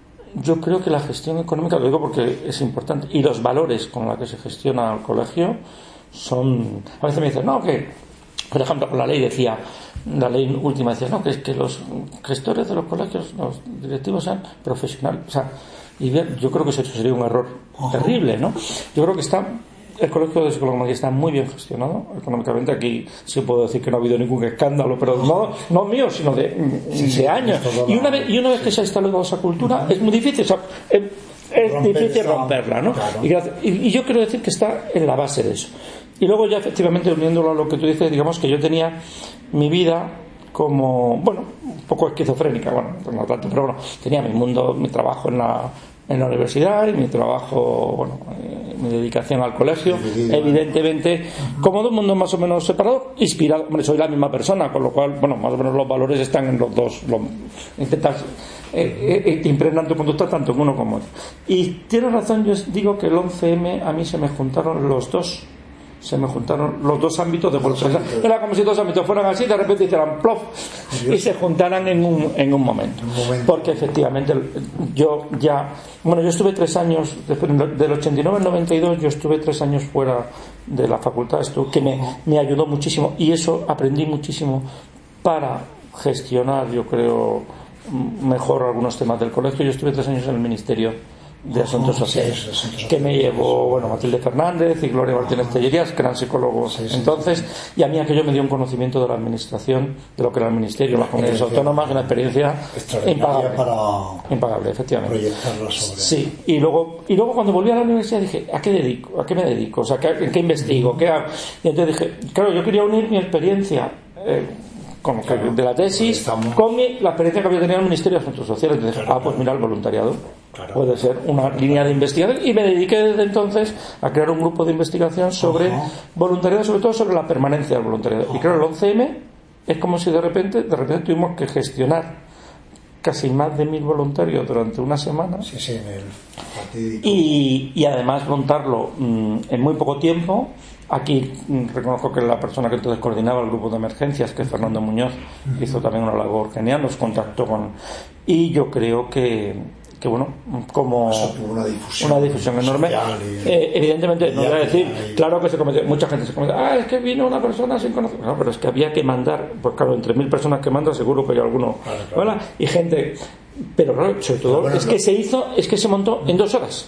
yo creo que la gestión económica, lo digo porque es importante, y los valores con los que se gestiona el colegio son... A veces me dicen, no, que, por ejemplo, la ley decía, la ley última decía, no, que es que los gestores de los colegios, los directivos sean profesionales. O sea, y bien, yo creo que eso sería un error terrible, ¿no? Yo creo que está... El colegio de psicología está muy bien gestionado económicamente. Aquí sí puedo decir que no ha habido ningún escándalo, pero no, no mío, sino de, sí, sí, de años. Y una vez, y una vez que se ha instalado esa cultura, es muy difícil, o sea, es, es Romper difícil esa, romperla, ¿no? Claro. Y, y yo quiero decir que está en la base de eso. Y luego ya efectivamente uniéndolo a lo que tú dices, digamos que yo tenía mi vida como, bueno, un poco esquizofrénica, bueno, no tanto, pero bueno, tenía mi mundo, mi trabajo en la en la universidad y mi trabajo, bueno, eh, mi dedicación al colegio, evidentemente, como de un mundo más o menos separado, inspirado, hombre, soy la misma persona, con lo cual, bueno, más o menos los valores están en los dos, lo, intentas eh, eh, impregnar tu conducta tanto en uno como en otro. Y tienes razón, yo digo que el once eme a mí se me juntaron los dos, se me juntaron los dos ámbitos de política. Era como si dos ámbitos fueran así, de repente hicieran plof y se juntaran en un, en un momento. un momento. Porque efectivamente yo ya, bueno, yo estuve tres años, del ochenta y nueve al noventa y dos, yo estuve tres años fuera de la facultad, esto que me, me ayudó muchísimo y eso aprendí muchísimo para gestionar, yo creo, mejor algunos temas del colegio. Yo estuve tres años en el Ministerio de Asuntos Sociales, sí, sí, sí, que me llevó, bueno, Matilde Fernández y Gloria Martínez Tellerías, que eran psicólogos sí, sí, entonces, y a mí aquello me dio un conocimiento de la administración, de lo que era el ministerio, las comunidades autónomas, una experiencia impagable, para impagable, efectivamente. Proyectarlo sobre. Sí, y luego, y luego cuando volví a la universidad dije, ¿a qué dedico? ¿A qué me dedico? O sea, ¿en qué investigo? ¿Qué hago? Y entonces dije, claro, yo quería unir mi experiencia eh, con, claro, de la tesis estamos... con mi, la experiencia que había tenido en el Ministerio de Asuntos Sociales. Entonces, claro, ah, pues mira, el voluntariado claro, puede ser una línea de investigación, y me dediqué desde entonces a crear un grupo de investigación sobre uh-huh. voluntariado, sobre todo sobre la permanencia del voluntariado. Uh-huh. Y claro, el once eme es como si de repente de repente tuvimos que gestionar casi más de mil voluntarios durante una semana, sí, sí, en el fatídico. y, y además montarlo mmm, en muy poco tiempo. Aquí mmm, reconozco que la persona que entonces coordinaba el grupo de emergencias, que es Fernando Muñoz, uh-huh. hizo también una labor genial, nos contactó con... Y yo creo que que bueno, como una difusión, una difusión enorme y, eh, evidentemente no voy a decir, y... claro que se cometió, mucha gente se cometió, ah, es que vino una persona sin conocer, no, pero es que había que mandar, pues claro, entre mil personas que mandan seguro que hay alguno, claro, claro. ¿Vale? Y gente, pero claro, sobre todo bueno, es no. que se hizo, es que se montó en dos horas.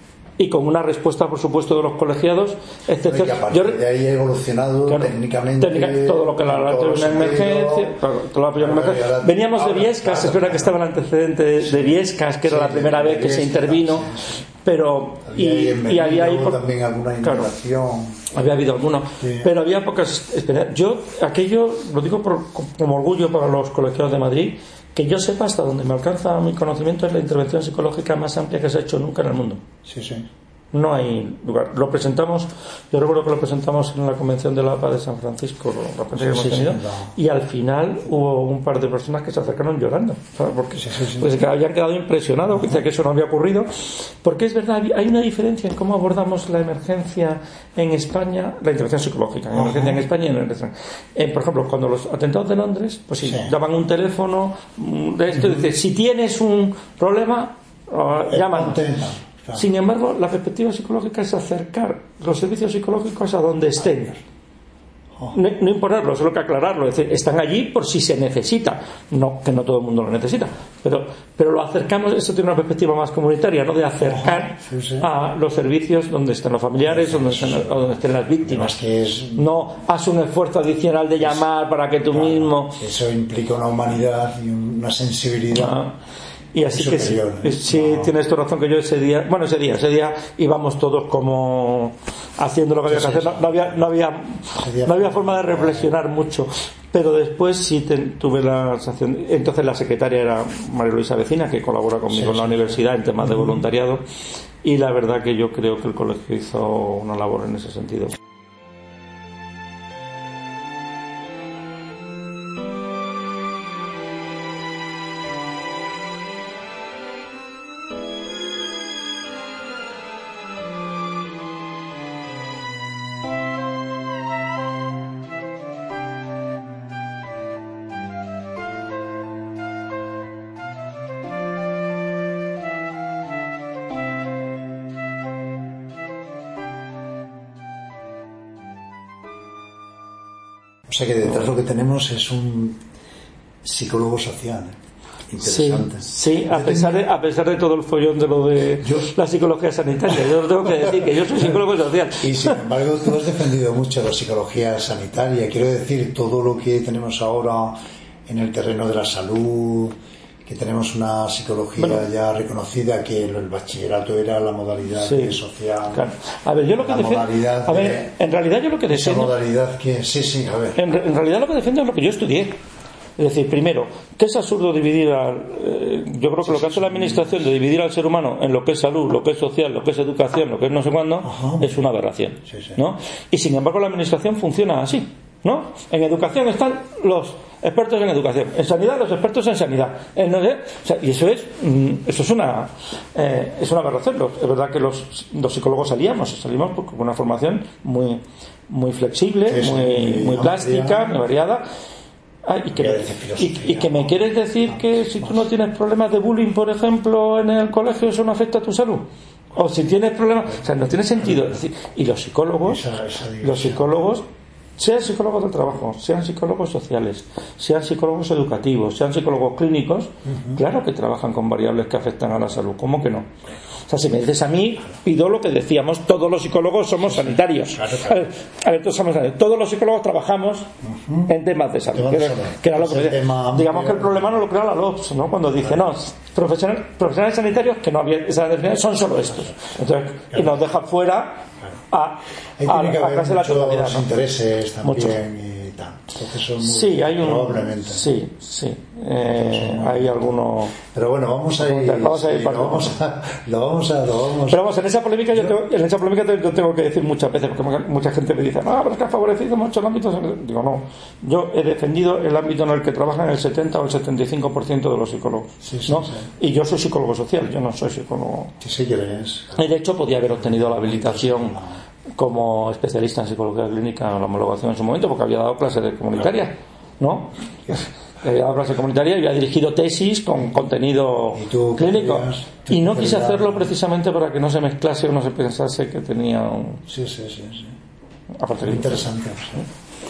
Y con una respuesta, por supuesto, de los colegiados, etcétera. Y a partir yo, de ahí ha evolucionado claro, técnicamente técnica, todo lo que la, la una emergencia, todo, todo la apoyo emergencia. Ahora, veníamos ahora, de Viescas, claro, es verdad que estaba el antecedente de, de Viescas, que sí, era la primera vez que Viescas, se intervino, sí, sí. pero había y, en y había ahí por, también alguna innovación, claro, había habido alguna, sí, pero había pocas experiencias. Yo aquello lo digo por, como orgullo para los colegiados de Madrid, que yo sepa, hasta donde me alcanza mi conocimiento, es la intervención psicológica más amplia que se ha hecho nunca en el mundo. Sí, sí. No hay lugar. Lo presentamos, yo recuerdo que lo presentamos en la Convención de la Paz de San Francisco, la sí, que hemos sí, tenido, sí, no. Y al final hubo un par de personas que se acercaron llorando, ¿sabes? Porque sí, sí, sí. Pues que habían quedado impresionados, uh-huh, que eso no había ocurrido, porque es verdad, hay una diferencia en cómo abordamos la emergencia en España, la intervención psicológica, la uh-huh, emergencia en España y en el extranjero. Eh, por ejemplo, cuando los atentados de Londres, pues sí, sí, daban un teléfono de esto, uh-huh, dice, si tienes un problema, uh, llaman. Sin embargo, la perspectiva psicológica es acercar los servicios psicológicos a donde estén. No, no imponerlos, solo que aclararlo. Es decir, están allí por si se necesita. No, que no todo el mundo lo necesita. Pero, pero lo acercamos, eso tiene una perspectiva más comunitaria, ¿no? De acercar sí, sí. a los servicios donde estén los familiares, donde estén, donde estén las víctimas. Que es... No haz un esfuerzo adicional de llamar para que tú claro, mismo. Eso implica una humanidad y una sensibilidad. Ah. Y así que sí, ¿eh? sí no. Tienes tu razón, que yo ese día, bueno, ese día, ese día íbamos todos como haciendo lo que había sí, que sí, hacer, no, no había, no había, no había forma de reflexionar mucho, pero después sí te, tuve la sensación, entonces la secretaria era María Luisa Vecina, que colabora conmigo sí, en la sí, universidad en temas de voluntariado, y la verdad que yo creo que el colegio hizo una labor en ese sentido. O sea que detrás lo que tenemos es un psicólogo social, ¿eh? Interesante. Sí, sí, a pesar de, a pesar de todo el follón de lo de yo, la psicología sanitaria, yo tengo que decir que yo soy psicólogo social. Y sin embargo tú has defendido mucho la psicología sanitaria, quiero decir, todo lo que tenemos ahora en el terreno de la salud, que tenemos una psicología bueno, ya reconocida, que el bachillerato era la modalidad sí, social, claro. A ver, yo lo que defiendo, a ver, de, en realidad yo lo que defiendo, esa modalidad que sí, sí, a ver. En, en realidad lo que defiendo es lo que yo estudié. Es decir, primero, que es absurdo dividir al, eh, yo creo que lo que hace la administración de dividir al ser humano en lo que es salud, lo que es social, lo que es educación, lo que es no sé cuándo, ajá, es una aberración, sí, sí. ¿no? Y sin embargo la administración funciona así, ¿no? En educación están los expertos en educación, en sanidad los expertos en sanidad, en, no sé, o sea, y eso es eso es una eh, es una aberración. Es verdad que los, los psicólogos salíamos salimos con una formación muy muy flexible, sí, muy, muy, muy plástica, muy variada. Ah, y, que me, y, y que me quieres decir que si tú no tienes problemas de bullying, por ejemplo, en el colegio, eso no afecta a tu salud. O si tienes problemas, o sea, no tiene sentido. Es decir, y los psicólogos, los psicólogos, sean psicólogos del trabajo, sean psicólogos sociales, sean psicólogos educativos, sean psicólogos clínicos, uh-huh, claro que trabajan con variables que afectan a la salud. ¿Cómo que no? O sea, si me dices a mí, pido lo que decíamos, todos los psicólogos somos sanitarios. Claro, claro. A ver, a ver, todos, somos sanitarios. Todos los psicólogos trabajamos uh-huh, en temas de salud. Que era, que era lo que, tema, digamos que el problema no lo crea la L O P S, ¿no? Cuando dice, no, profesionales, profesionales sanitarios que no había esa definición, son solo estos. Entonces, claro, y nos deja fuera a, a, a, a casi la totalidad, ¿no? Intereses también. Mucho. Y tal. Entonces, muy, sí, hay un, probablemente. Sí, sí. Eh, hay algunos. Pero bueno, vamos a ir. Vamos a ir sí, lo, vamos a, lo vamos a. Lo vamos pero vamos, en esa polémica yo, yo tengo, en esa polémica yo tengo que decir muchas veces, porque mucha gente me dice, no, pero es que ha favorecido mucho el ámbito. Digo, no. Yo he defendido el ámbito en el que trabajan el setenta o el setenta y cinco por ciento de los psicólogos. Sí, sí, ¿no? Sí. Y yo soy psicólogo social, yo no soy psicólogo. Sí, sí, que eres. Y de hecho, podía haber obtenido la habilitación como especialista en psicología clínica en la homologación en su momento, porque había dado clases de comunitaria, ¿no? Había dado clases comunitaria y había dirigido tesis con contenido clínico, y no quise hacerlo precisamente para que no se mezclase o no se pensase que tenía un... Sí, sí, sí, sí. Aparte interesante, ¿sí?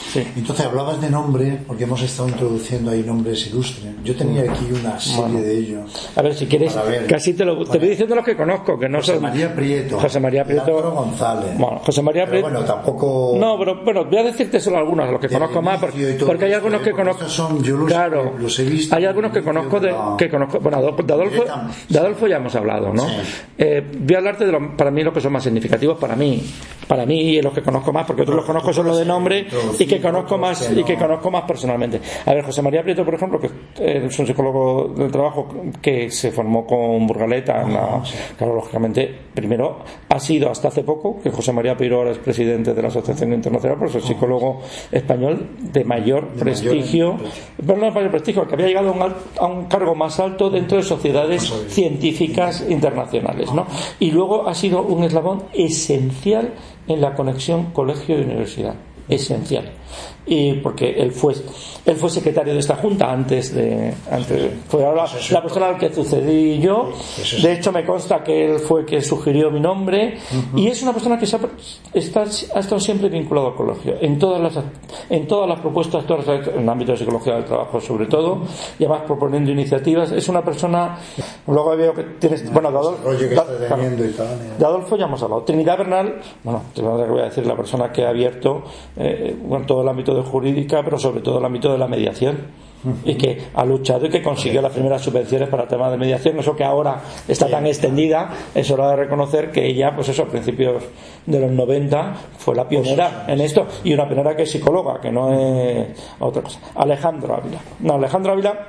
Sí. Entonces hablabas de nombre, porque hemos estado introduciendo ahí nombres ilustres. Yo tenía aquí una serie bueno, de ellos. A ver, si quieres, ver. casi te lo bueno, te voy diciendo los que conozco, que no José son... María Prieto. José María Prieto. Álvaro González. Bueno, José María pero Prieto. Bueno, tampoco. No, pero bueno, voy a decirte solo algunos, los que conozco más, porque, porque hay algunos que conozco. Son, yo los, claro, los he visto. Hay algunos que conozco de, que conozco. Bueno, de Adolfo, de Adolfo ya hemos hablado, ¿no? Sí. Eh, voy a hablarte de los, para mí, los que son más significativos para mí, para mí y los que conozco más, porque otros los conozco solo de nombre y que conozco más y que conozco más personalmente. A ver, José María Prieto, por ejemplo, que es un psicólogo del trabajo que se formó con Burgaleta, en la, claro, lógicamente, primero ha sido hasta hace poco que José María Prieto ahora es presidente de la Asociación Internacional, por eso es psicólogo español de mayor de prestigio, mayor... pero no de mayor prestigio, que había llegado a un, a un cargo más alto dentro de sociedades científicas internacionales, ¿no? Y luego ha sido un eslabón esencial en la conexión colegio y universidad, esencial. Y porque él fue él fue secretario de esta junta antes de antes fue ahora la persona al que sucedí yo. De hecho me consta que él fue quien sugirió mi nombre. Uh-huh. Y es una persona que se ha, está, ha estado siempre vinculado al colegio en todas las en todas las propuestas, todas las, en el ámbito de psicología del trabajo sobre todo, y además proponiendo iniciativas. Es una persona, luego veo que tienes no, bueno de Adolfo, que da, está teniendo y tal, de Adolfo ya hemos hablado. Trinidad Bernal, bueno, te voy a decir la persona que ha abierto eh, bueno, todo el ámbito de jurídica, pero sobre todo el ámbito de la mediación, y que ha luchado y que consiguió las primeras subvenciones para temas de mediación, eso que ahora está tan extendida. Es hora de reconocer que ella, pues eso, a principios de los noventa fue la pionera en esto, y una pionera que es psicóloga, que no es otra cosa. Alejandro Ávila, no, Alejandro Ávila,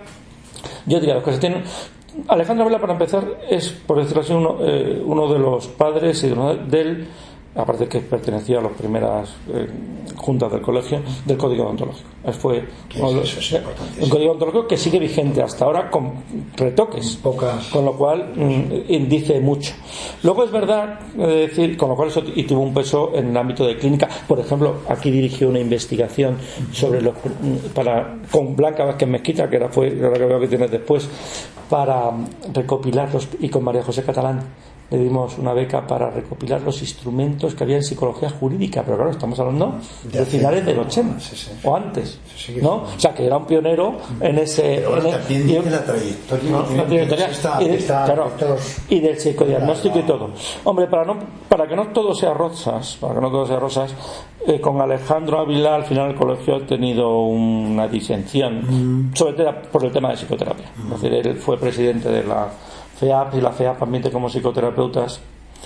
yo diría los que se tienen. Alejandro Ávila, para empezar, es, por decirlo así, uno, eh, uno de los padres y de uno del, aparte que pertenecía a las primeras eh, juntas del colegio, del código deontológico. Fue uno, eso es un código deontológico que sigue vigente hasta ahora con retoques, pocas, con lo cual mm, dice mucho. Luego es verdad, eh, decir, con lo cual eso y tuvo un peso en el ámbito de clínica. Por ejemplo, aquí dirigió una investigación sobre los para con Blanca Vázquez Mezquita, que era fue la que veo que tienes después, para recopilarlos, y con María José Catalán le dimos una beca para recopilar los instrumentos que había en psicología jurídica, pero claro, estamos hablando de, de finales del ochenta, sí, sí, o antes, sí, sí, ¿no? Sí. O sea, que era un pionero en ese... Pero bueno, en también el, tiene la trayectoria, no, la trayectoria está, y, de, está, claro, estos, y del psicodiagnóstico claro, y todo. Hombre, para no para que no todo sea rosas, para que no todo sea rosas, eh, con Alejandro Ávila al final el colegio ha tenido una disensión, mm. sobre todo por el tema de psicoterapia. Mm. Es decir, él fue presidente de la F E A P, y la F E A P admite como psicoterapeutas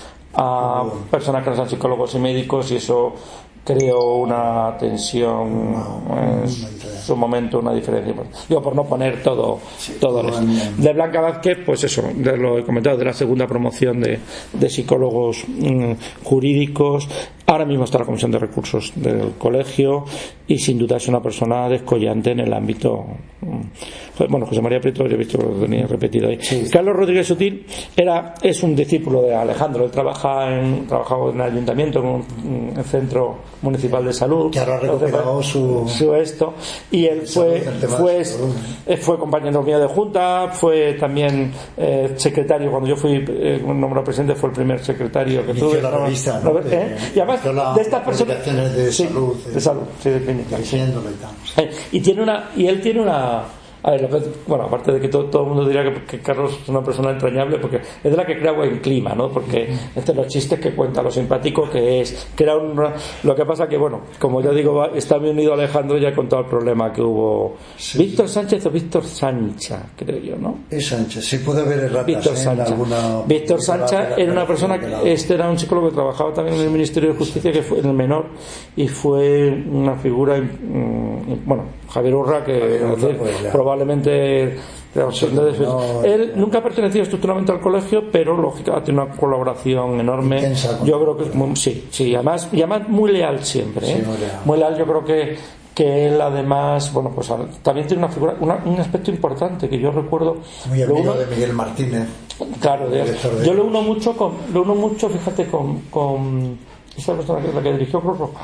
a personas que no sean psicólogos y médicos, y eso creó una tensión no, en su momento, una diferencia. Digo, por no poner todo, sí, todo esto. De Blanca Vázquez, pues eso, de lo he comentado, de la segunda promoción de, de psicólogos mmm, jurídicos. Ahora mismo está la Comisión de Recursos del colegio, y sin duda es una persona descollante en el ámbito. Bueno, José María Prieto, yo he visto que lo tenía repetido ahí. Sí. Carlos Rodríguez Sutil era, es un discípulo de Alejandro. Él trabaja en, trabajaba en el ayuntamiento, en un, un centro municipal de salud. Que ahora ha recuperado su, su esto. Y él fue, fue, fue compañero mío de junta, fue también eh, secretario. Cuando yo fui eh, nombrado presidente, fue el primer secretario que tuve. La revista, ¿no? ¿no? ¿Eh? Y además, la, de estas personas. De sí, salud. De salud, sí, de clínica. Sí. Eh, y, tiene una, y él tiene una. A ver, bueno, aparte de que todo, todo el mundo diría que, que Carlos es una persona entrañable, porque es de la que crea buen clima, ¿no? Porque este es los chistes que cuenta, lo simpático que es, crea un, lo que pasa que, bueno, como ya digo, está bien unido Alejandro, ya con todo el problema que hubo. Sí. Víctor Sánchez o Víctor Sancha, creo yo, ¿no? Es Sánchez, sí puede haber erratas. Víctor Sancha. ¿eh? Alguna... Víctor Sancha era una persona, que, este era un psicólogo que trabajaba también en el Ministerio de Justicia, que fue en el menor, y fue una figura, bueno, Javier Urra, que Javier Urra, decir, pues probablemente sí, no, él no, nunca ha pertenecido estructuralmente al colegio, pero lógicamente tiene una colaboración enorme. Yo creo que muy, sí, sí, además, y además muy leal siempre, ¿eh? Sí, muy leal. Muy leal, yo creo que que él además, bueno, pues también tiene una figura, una, un aspecto importante que yo recuerdo. Muy amigo uno, de Miguel Martínez. Claro, de, de, yo lo uno mucho con, lo uno mucho, fíjate, con, con esa persona que es la que dirigió Cruz Roja.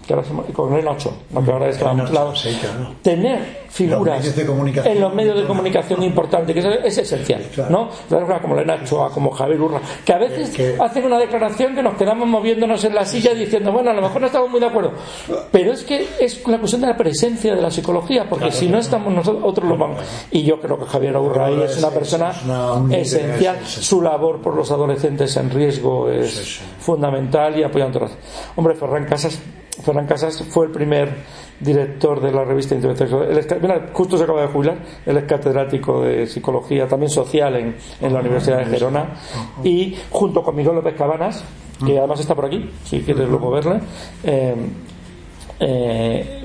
que ahora se, con Elena Ochoa, no, que ahora está no, claro, sí, claro. tener figuras los en los medios de comunicación importantes, que es, es esencial, claro. ¿no? Como Elena Ochoa, como Javier Urra, que a veces que... hacen una declaración que nos quedamos moviéndonos en la silla diciendo, bueno, a lo mejor no estamos muy de acuerdo, pero es que es la cuestión de la presencia de la psicología, porque claro, si no estamos nosotros, otros lo vamos. Y yo creo que Javier Urra ahí es una persona es una esencial, su labor por los adolescentes en riesgo es sí, sí. fundamental y apoyando. Hombre, Ferran Casas Ferran Casas fue el primer director de la revista Intervención. Él es, mira, justo se acaba de jubilar. Él es catedrático de psicología, también social, en, en la Universidad de Gerona. Y junto con Miguel López Cabanas, que además está por aquí, si quieres luego verle, eh, eh,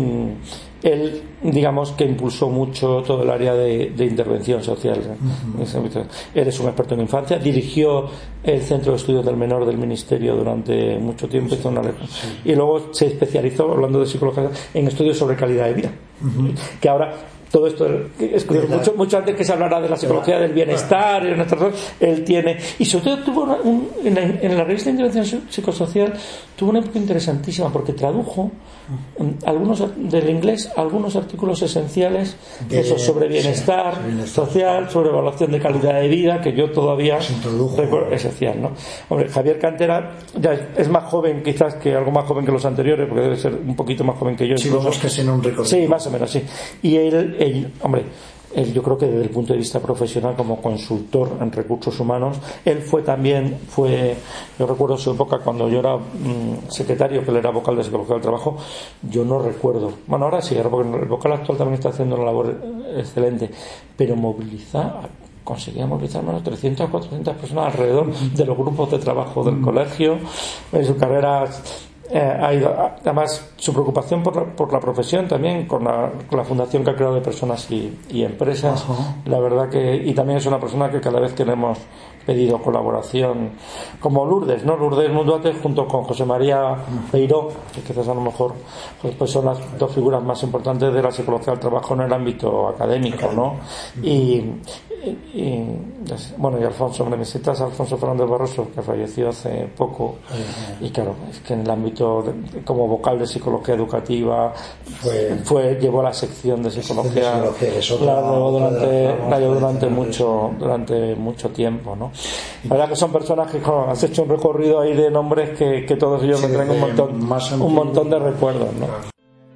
él, digamos, que impulsó mucho todo el área de, de intervención social. Uh-huh. Él es un experto en infancia, dirigió el Centro de Estudios del Menor del Ministerio durante mucho tiempo, hizo una... sí. y luego se especializó, hablando de psicología, en estudios sobre calidad de vida. Uh-huh. Que ahora... todo esto es curioso, mucho, mucho antes que se hablara de la psicología del bienestar, él tiene, y sobre todo tuvo una, un, en, la, en la revista de intervención psicosocial tuvo una época interesantísima porque tradujo um, algunos del inglés algunos artículos esenciales de, eso, sobre bienestar, sí, bienestar social, sobre evaluación de calidad de vida, que yo todavía recuerdo, esencial, ¿no? Hombre, Javier Cantera ya es, es más joven quizás, que algo más joven que los anteriores, porque debe ser un poquito más joven que yo, sí, vamos que en un recorrido. Sí, más o menos, sí. Y él Él, hombre, él, yo creo que desde el punto de vista profesional, como consultor en recursos humanos, él fue también, fue, yo recuerdo su época cuando yo era mmm, secretario, que él era vocal de Psicología del Trabajo, yo no recuerdo, bueno, ahora sí, porque el vocal actual también está haciendo una labor excelente, pero movilizar, conseguía movilizar menos de trescientas o cuatrocientas personas alrededor de los grupos de trabajo del colegio, en su carrera. Eh, ha ido, además su preocupación por la, por la profesión también con la, con la fundación que ha creado de personas y, y empresas. Uh-huh. La verdad que, y también es una persona que cada vez que le hemos pedido colaboración, como Lourdes, ¿no? Lourdes Munduate junto con José María Feiró, que quizás a lo mejor pues son las dos figuras más importantes de la psicología del trabajo en el ámbito académico, ¿no? Y, y, y bueno, y Alfonso, me necesitas Alfonso Fernández Barroso, que falleció hace poco, uh-huh. y claro, es que en el ámbito de, como vocal de psicología educativa fue, fue llevó la sección de psicología, de psicología la llevó durante, la llevó durante mucho durante mucho tiempo, ¿no? La verdad que son personas que claro, has hecho un recorrido ahí de nombres que, que todos ellos sí, me traen un montón un montón de recuerdos, ¿no?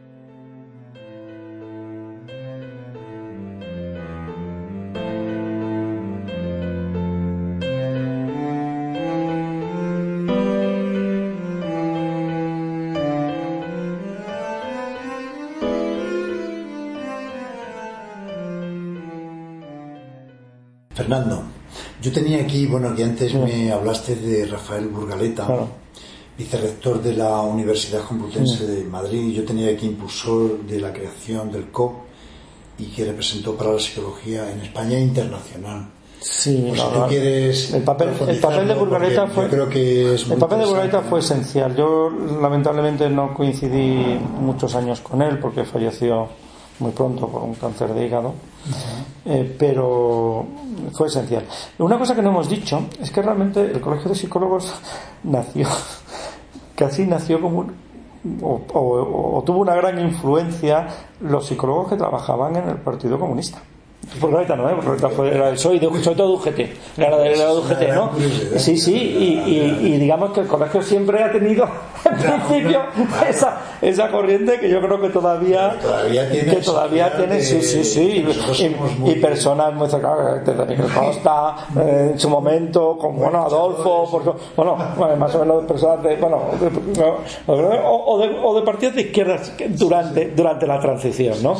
Fernando, yo tenía aquí, bueno, que antes sí. me hablaste de Rafael Burgaleta, claro. vicerrector de la Universidad Complutense sí. de Madrid, y yo tenía aquí impulsor de la creación del C O P y que representó para la psicología en España e internacional. Sí, pues si tú quieres el papel, el papel de Burgaleta fue, creo que es el papel de Burgaleta fue esencial. Yo lamentablemente no coincidí muchos años con él porque falleció muy pronto por un cáncer de hígado, uh-huh. eh, pero fue esencial. Una cosa que no hemos dicho es que realmente el Colegio de Psicólogos nació, casi nació como un, o, o, o tuvo una gran influencia los psicólogos que trabajaban en el Partido Comunista. Burgaleta no, ¿eh? Burgaleta fue, era el P S O E, sobre todo de U G T, era de, era de U G T, ¿no? Sí, sí, y, y, y digamos que el colegio siempre ha tenido en principio esa, esa corriente que yo creo que todavía todavía tiene, que todavía tiene sí, sí, sí, y, y personas muy cercanas, desde Miguel Costa, eh, en su momento, con bueno, Adolfo, por, bueno, más o menos personas de, bueno, de, o, o, de, o de partidos de izquierdas durante, durante la transición, ¿no?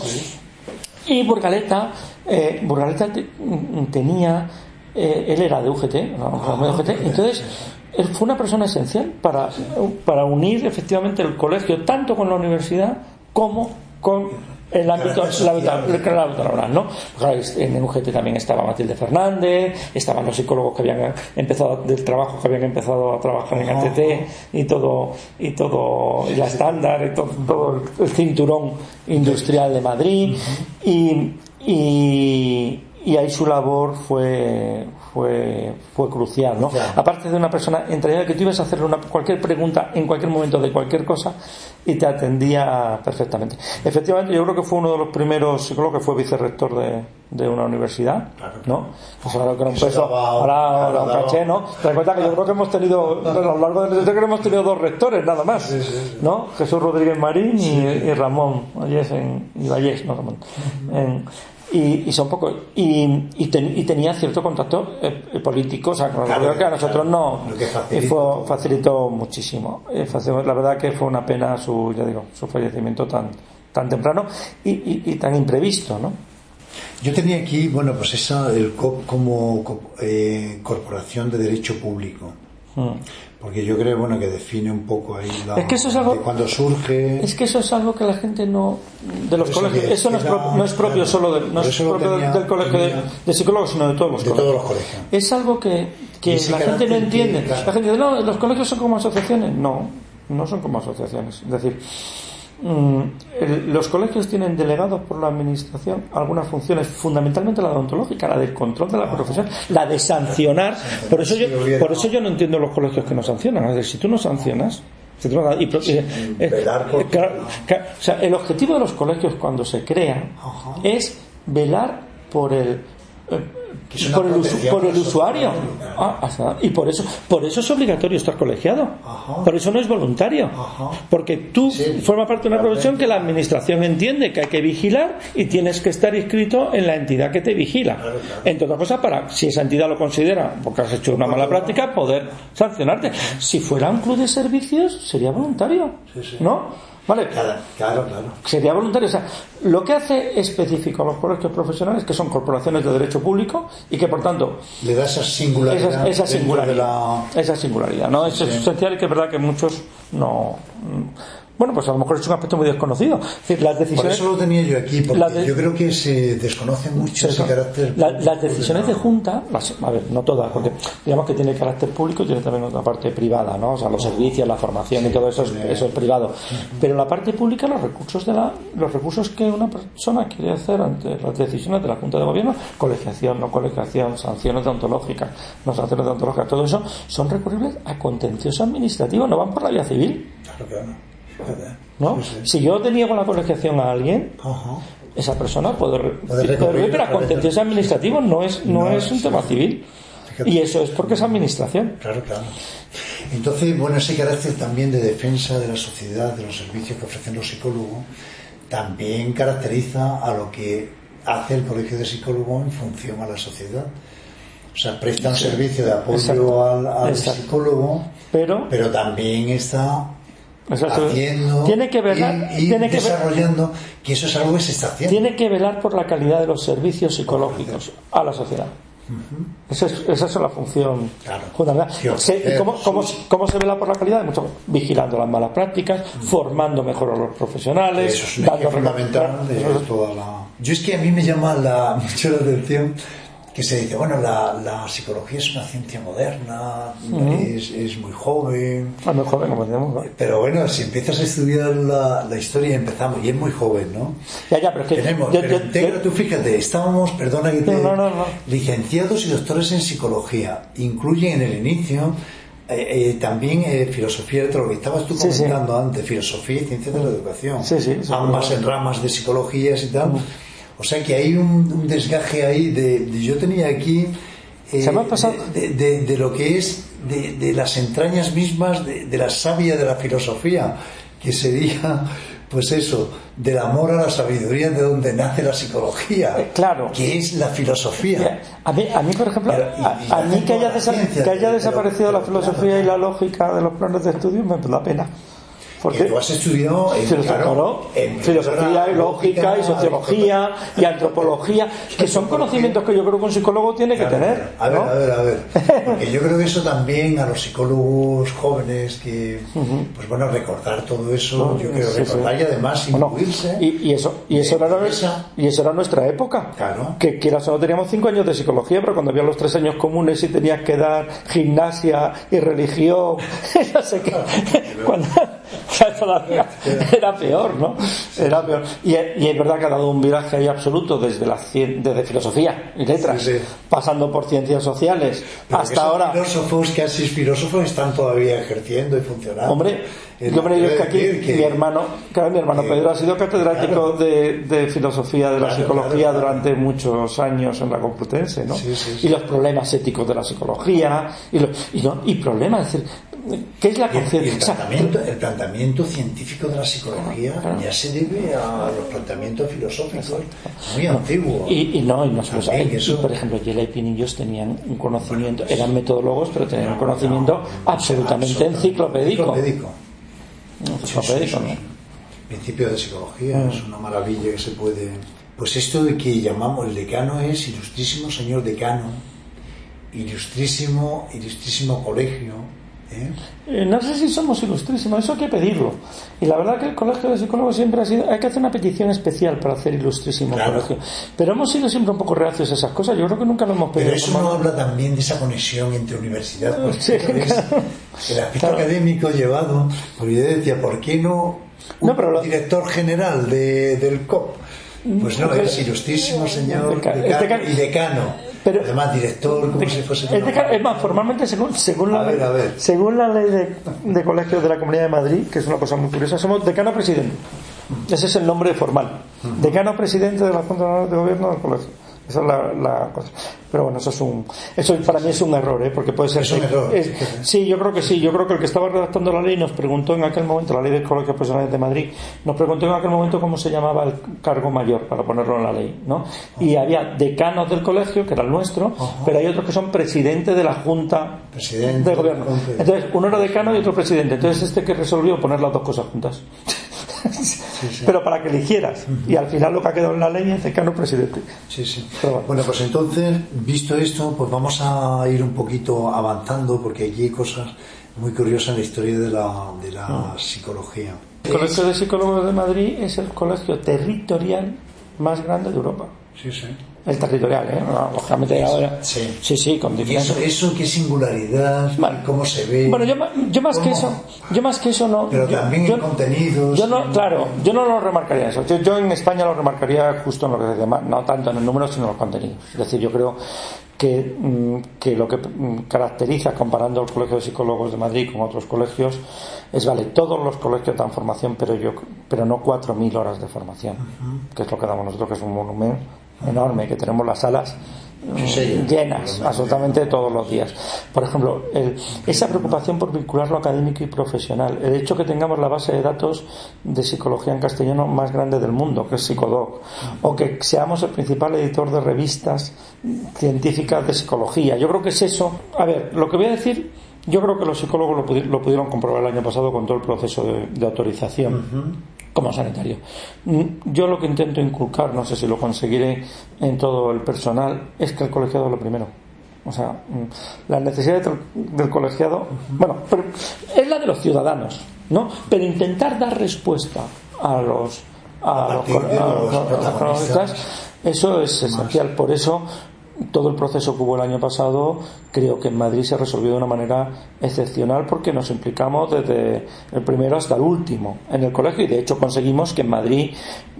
Y Burgaleta, eh, Burgaleta te, tenía, eh, él era de U G T, ¿no? de U G T, entonces él fue una persona esencial para, para unir efectivamente el colegio tanto con la universidad como con el ámbito laboral, ¿no? En el U G T también estaba Matilde Fernández, estaban los psicólogos que habían empezado del trabajo, que habían empezado a trabajar en A T T y todo, y todo, y la estándar, y todo, todo el cinturón industrial de Madrid, y, y, y ahí su labor fue fue fue crucial, ¿no? Ya. Aparte de una persona entrañable que tú ibas a hacerle una, cualquier pregunta en cualquier momento de cualquier cosa y te atendía perfectamente. Efectivamente, yo creo que fue uno de los primeros psicólogos que fue vicerrector de, de una universidad, claro, ¿no? Pues ahora que era un peso, ahora, ahora un caché, ¿no? Recuerda que yo creo que hemos tenido, a lo largo de desde que hemos tenido dos rectores nada más, sí, sí, sí. ¿no? Jesús Rodríguez Marín y, sí. y Ramón Vallés en, y Vallés, no Ramón. En, Y, y son pocos y, y, ten, y tenía cierto contacto eh, político, o sea, claro, que a nosotros no, y fue, facilitó muchísimo. Eh, facilitó, la verdad que fue una pena su, ya digo, su fallecimiento tan tan temprano y, y, y tan imprevisto, ¿no? Yo tenía aquí, bueno, pues esa el C O P como eh, Corporación de Derecho Público. Hmm. Porque yo creo, bueno, que define un poco ahí la, es que eso es algo, de cuando surge. Es que eso es algo que la gente no de los eso colegios, eso no es, pro, no es propio claro, solo de, no es propio tenía, del colegio tenía, de, de psicólogos, sino de todos los de colegios. Todos los colegios. Es algo que, que la gente no entiende. Claro. La gente dice, no, los colegios son como asociaciones. No, no son como asociaciones. Es decir, el, los colegios tienen delegados por la administración algunas funciones, fundamentalmente la odontológica, la del control de la profesión, la de sancionar. Por eso yo, por eso yo no entiendo los colegios que no sancionan. Es decir, si tú no sancionas, si tú no, y, y, eh, por... claro, claro, o sea, el objetivo de los colegios cuando se crean es velar por el eh, por el, usu, por el usuario ah, y por eso por eso es obligatorio estar colegiado. Ajá. Por eso no es voluntario. Ajá. Porque tú sí. formas parte de una profesión que la administración entiende que hay que vigilar y tienes que estar inscrito en la entidad que te vigila, claro, claro. Entre otras cosas, para, si esa entidad lo considera porque has hecho una mala práctica, poder sancionarte. Si fuera un club de servicios sería voluntario, sí, sí. ¿no? Vale, claro, claro, claro. Sería voluntario. O sea, lo que hace específico a los colegios profesionales, que son corporaciones de derecho público y que por tanto le da esa singularidad, esa, esa singularidad, de la... esa singularidad, ¿no? Sí. Es esencial y que es verdad que muchos no. Bueno, pues a lo mejor es un aspecto muy desconocido. Es decir, las decisiones... Por eso lo tenía yo aquí, porque de... yo creo que se desconoce mucho ese carácter. La, las decisiones de junta, las, a ver, no todas, porque digamos que tiene carácter público y tiene también otra parte privada, ¿no? O sea, los servicios, la formación y todo eso es, eso es privado. Pero la parte pública, los recursos de la, los recursos que una persona quiere hacer ante las decisiones de la Junta de Gobierno, colegiación, no colegiación, sanciones deontológicas, no sanciones deontológicas, todo eso son recurribles a contencioso administrativo, no van por la vía civil. Claro, claro. ¿No? Sí, sí. Si yo deniego la colegiación a alguien, uh-huh. esa persona puede recurrir, pero a contencioso administrativo no es no, no es un tema civil. Fíjate. Y eso es porque es administración. Claro, claro. Entonces, bueno, ese carácter también de defensa de la sociedad, de los servicios que ofrecen los psicólogos, también caracteriza a lo que hace el colegio de psicólogos en función a la sociedad. O sea, presta un sí. servicio de apoyo Exacto. al, al psicólogo, pero, pero también está haciendo tiene que velar, y, y tiene que desarrollando ver, que eso es algo que se está haciendo. Tiene que velar por la calidad de los servicios psicológicos a la sociedad. Uh-huh. Esa, es, esa es la función claro. fundamental. Se, ¿cómo, cómo, ¿Cómo se vela por la calidad? Mucho, vigilando las malas prácticas, uh-huh. formando mejor a los profesionales. Eso es un dando fundamental de toda la... Yo es que a mí me llama la, mucho la atención que se dice, bueno, la, la psicología es una ciencia moderna, uh-huh. es, es muy joven. Ah, muy joven, como decíamos, ¿no? Pero bueno, si empiezas a estudiar la, la historia, empezamos, y es muy joven, ¿no? Ya, ya, pero es que... Tenemos, yo, pero yo, integra, yo, tú fíjate, estábamos, perdona que te... No, no, no. Licenciados y doctores en psicología, incluyen en el inicio... Eh, eh, también eh, filosofía, de lo que estabas tú comentando sí, sí. antes, filosofía y ciencias de la educación, sí, sí, ambas en ramas de psicologías y tal. Uh-huh. O sea que hay un, un desgaje ahí de, de yo tenía aquí eh, ¿Se me ha pasado? De, de, de lo que es de, de las entrañas mismas de, de la savia de la filosofía, que sería pues eso, del amor a la sabiduría, de donde nace la psicología, eh, claro, que es la filosofía. A mí, a mí por ejemplo, pero, y, y a, a mí que haya, desa- ciencia, que haya desaparecido pero, la filosofía claro, y la lógica de los planes de estudio me da pena. Porque tú has estudiado en, filosofía, claro, en filosofía y lógica y sociología y antropología, que son conocimientos que yo creo que un psicólogo tiene que tener. A ver, ¿no? a ver, a ver. Porque yo creo que eso también a los psicólogos jóvenes que, uh-huh. pues bueno, recordar todo eso, no, yo quiero sí, recordar sí. y además incluirse. Bueno, y, y eso, y eso era esa, y eso era nuestra época. Claro. Que quieras o no teníamos cinco años de psicología, pero cuando había los tres años comunes y tenías que dar gimnasia y religión, no sé qué. Cuando O sea, todavía era peor, ¿no? Era peor. Y, y es verdad que ha dado un viraje ahí absoluto desde la desde filosofía y letras, sí, sí. pasando por ciencias sociales, pero hasta ahora. Filósofos, casi filósofos, están todavía ejerciendo y funcionando. Hombre, yo me digo que aquí que... mi hermano, claro, mi hermano que... Pedro ha sido catedrático claro. de, de filosofía de la claro, psicología claro, claro. durante muchos años en la Complutense, ¿no? Sí, sí, sí. Y los problemas éticos de la psicología y, lo, y, no, y problemas, es decir, ¿qué es la conciencia? El, el, planteamiento, el planteamiento científico de la psicología claro. ya se debe a los planteamientos filosóficos muy no, antiguos. Y, y no, y no solo También, eso... y, por ejemplo, Yela y Pinillos tenían un conocimiento, bueno, eran metodólogos, pero tenían un conocimiento no, no, absolutamente enciclopédico. Enciclopédico. Enciclopédico, sí, sí, sí. ¿no? Principio de psicología, mm. es una maravilla que se puede. Pues esto de que llamamos el decano es ilustrísimo señor decano, ilustrísimo, ilustrísimo colegio. ¿Eh? Eh, no sé si somos ilustrísimos, eso hay que pedirlo. Y la verdad que el colegio de psicólogos siempre ha sido, hay que hacer una petición especial para hacer ilustrísimo claro. colegio. Pero hemos sido siempre un poco reacios a esas cosas. Yo creo que nunca lo hemos pedido. Pero eso no habla también de esa conexión entre universidad y sí, claro. el aspecto claro. académico llevado. Porque yo decía, ¿por qué no un no, pero lo... director general de, del C O P? Pues no, porque... es ilustrísimo señor decano, decano y decano. Pero, además director como de, si fuese es, decano, es más formalmente según según la, a ver, a ver. según la ley de, de colegios de la Comunidad de Madrid, que es una cosa muy curiosa, somos decano presidente, ese es el nombre formal, decano presidente de la Junta de Gobierno del colegio. Esa es la, la cosa. Pero bueno, eso es un, eso para mí es un error, ¿eh? Porque puede ser. Es un error. Es, sí, yo creo que sí. Yo creo que el que estaba redactando la ley nos preguntó en aquel momento, la ley del Colegio Profesional de Madrid, nos preguntó en aquel momento cómo se llamaba el cargo mayor para ponerlo en la ley, ¿no? Y había decanos del colegio, que era el nuestro, uh-huh. pero hay otros que son presidentes de la Junta presidente de Gobierno. Entonces, uno era decano y otro presidente. Entonces, este que resolvió poner las dos cosas juntas. Sí, sí. Pero para que eligieras uh-huh. y al final lo que ha quedado en la ley es decano presidente. Sí, sí. Bueno. bueno, pues entonces, visto esto, pues vamos a ir un poquito avanzando porque aquí hay cosas muy curiosas en la historia de la, de la uh-huh. psicología. El Colegio de Psicólogos de Madrid es el colegio territorial más grande de Europa. Sí, sí. El territorial, ¿eh? No, lógicamente ahora. Sí, sí, sí, con diferencia. Eso, eso, qué singularidad, vale. cómo se ve. Bueno, yo, yo más ¿Cómo? que eso, yo más que eso no. Pero yo, también yo, en contenidos. Yo no, claro, yo no lo remarcaría eso. Yo, yo en España lo remarcaría justo en lo que se llama, no tanto en el número, sino en los contenidos. Es decir, yo creo que, que lo que caracteriza, comparando el Colegio de Psicólogos de Madrid con otros colegios, es, vale, todos los colegios dan formación, pero yo, pero no cuatro mil horas de formación, uh-huh. que es lo que damos nosotros, que es un monumento enorme, que tenemos las salas sí, llenas sí, absolutamente todos los días. Por ejemplo, el, esa preocupación por vincular lo académico y profesional, el hecho que tengamos la base de datos de psicología en castellano más grande del mundo, que es Psicodoc, o que seamos el principal editor de revistas científicas de psicología, yo creo que es eso. A ver, lo que voy a decir, yo creo que los psicólogos lo, pudi- lo pudieron comprobar el año pasado con todo el proceso de, de autorización uh-huh. como sanitario. Yo lo que intento inculcar, no sé si lo conseguiré en todo el personal, es que el colegiado es lo primero. O sea, la necesidad del, del colegiado, uh-huh. bueno, pero es la de los ciudadanos, ¿no? Pero intentar dar respuesta a los a, a los, a los, los protagonistas, eso es esencial. Por eso todo el proceso que hubo el año pasado creo que en Madrid se resolvió de una manera excepcional, porque nos implicamos desde el primero hasta el último en el colegio, y de hecho conseguimos que en Madrid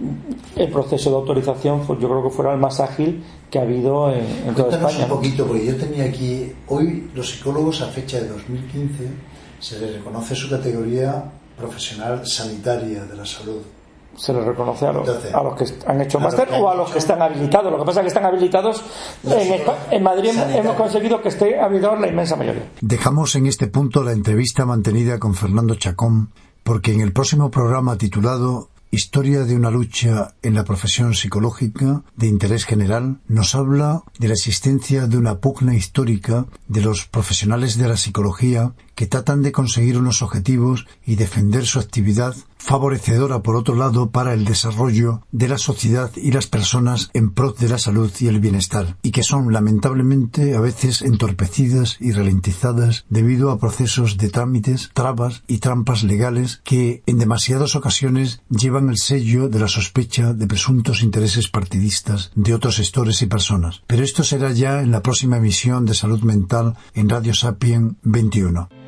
el proceso de autorización, pues yo creo que fuera el más ágil que ha habido en, en toda España. Un poquito, porque yo tenía aquí, hoy los psicólogos a fecha de dos mil quince se les reconoce su categoría profesional sanitaria de la salud. Se les reconoce a los, Entonces, a los que han hecho máster o a los hecho... que están habilitados. Lo que pasa es que están habilitados en, en Madrid. Sanitario. Hemos conseguido que esté habilitado la inmensa mayoría. Dejamos en este punto la entrevista mantenida con Fernando Chacón, porque en el próximo programa titulado Historia de una lucha en la profesión psicológica de interés general, nos habla de la existencia de una pugna histórica de los profesionales de la psicología que tratan de conseguir unos objetivos y defender su actividad, favorecedora por otro lado para el desarrollo de la sociedad y las personas en pro de la salud y el bienestar, y que son lamentablemente a veces entorpecidas y ralentizadas debido a procesos de trámites, trabas y trampas legales que en demasiadas ocasiones llevan el sello de la sospecha de presuntos intereses partidistas de otros gestores y personas. Pero esto será ya en la próxima emisión de Salud Mental en Radio Sapien veintiuno.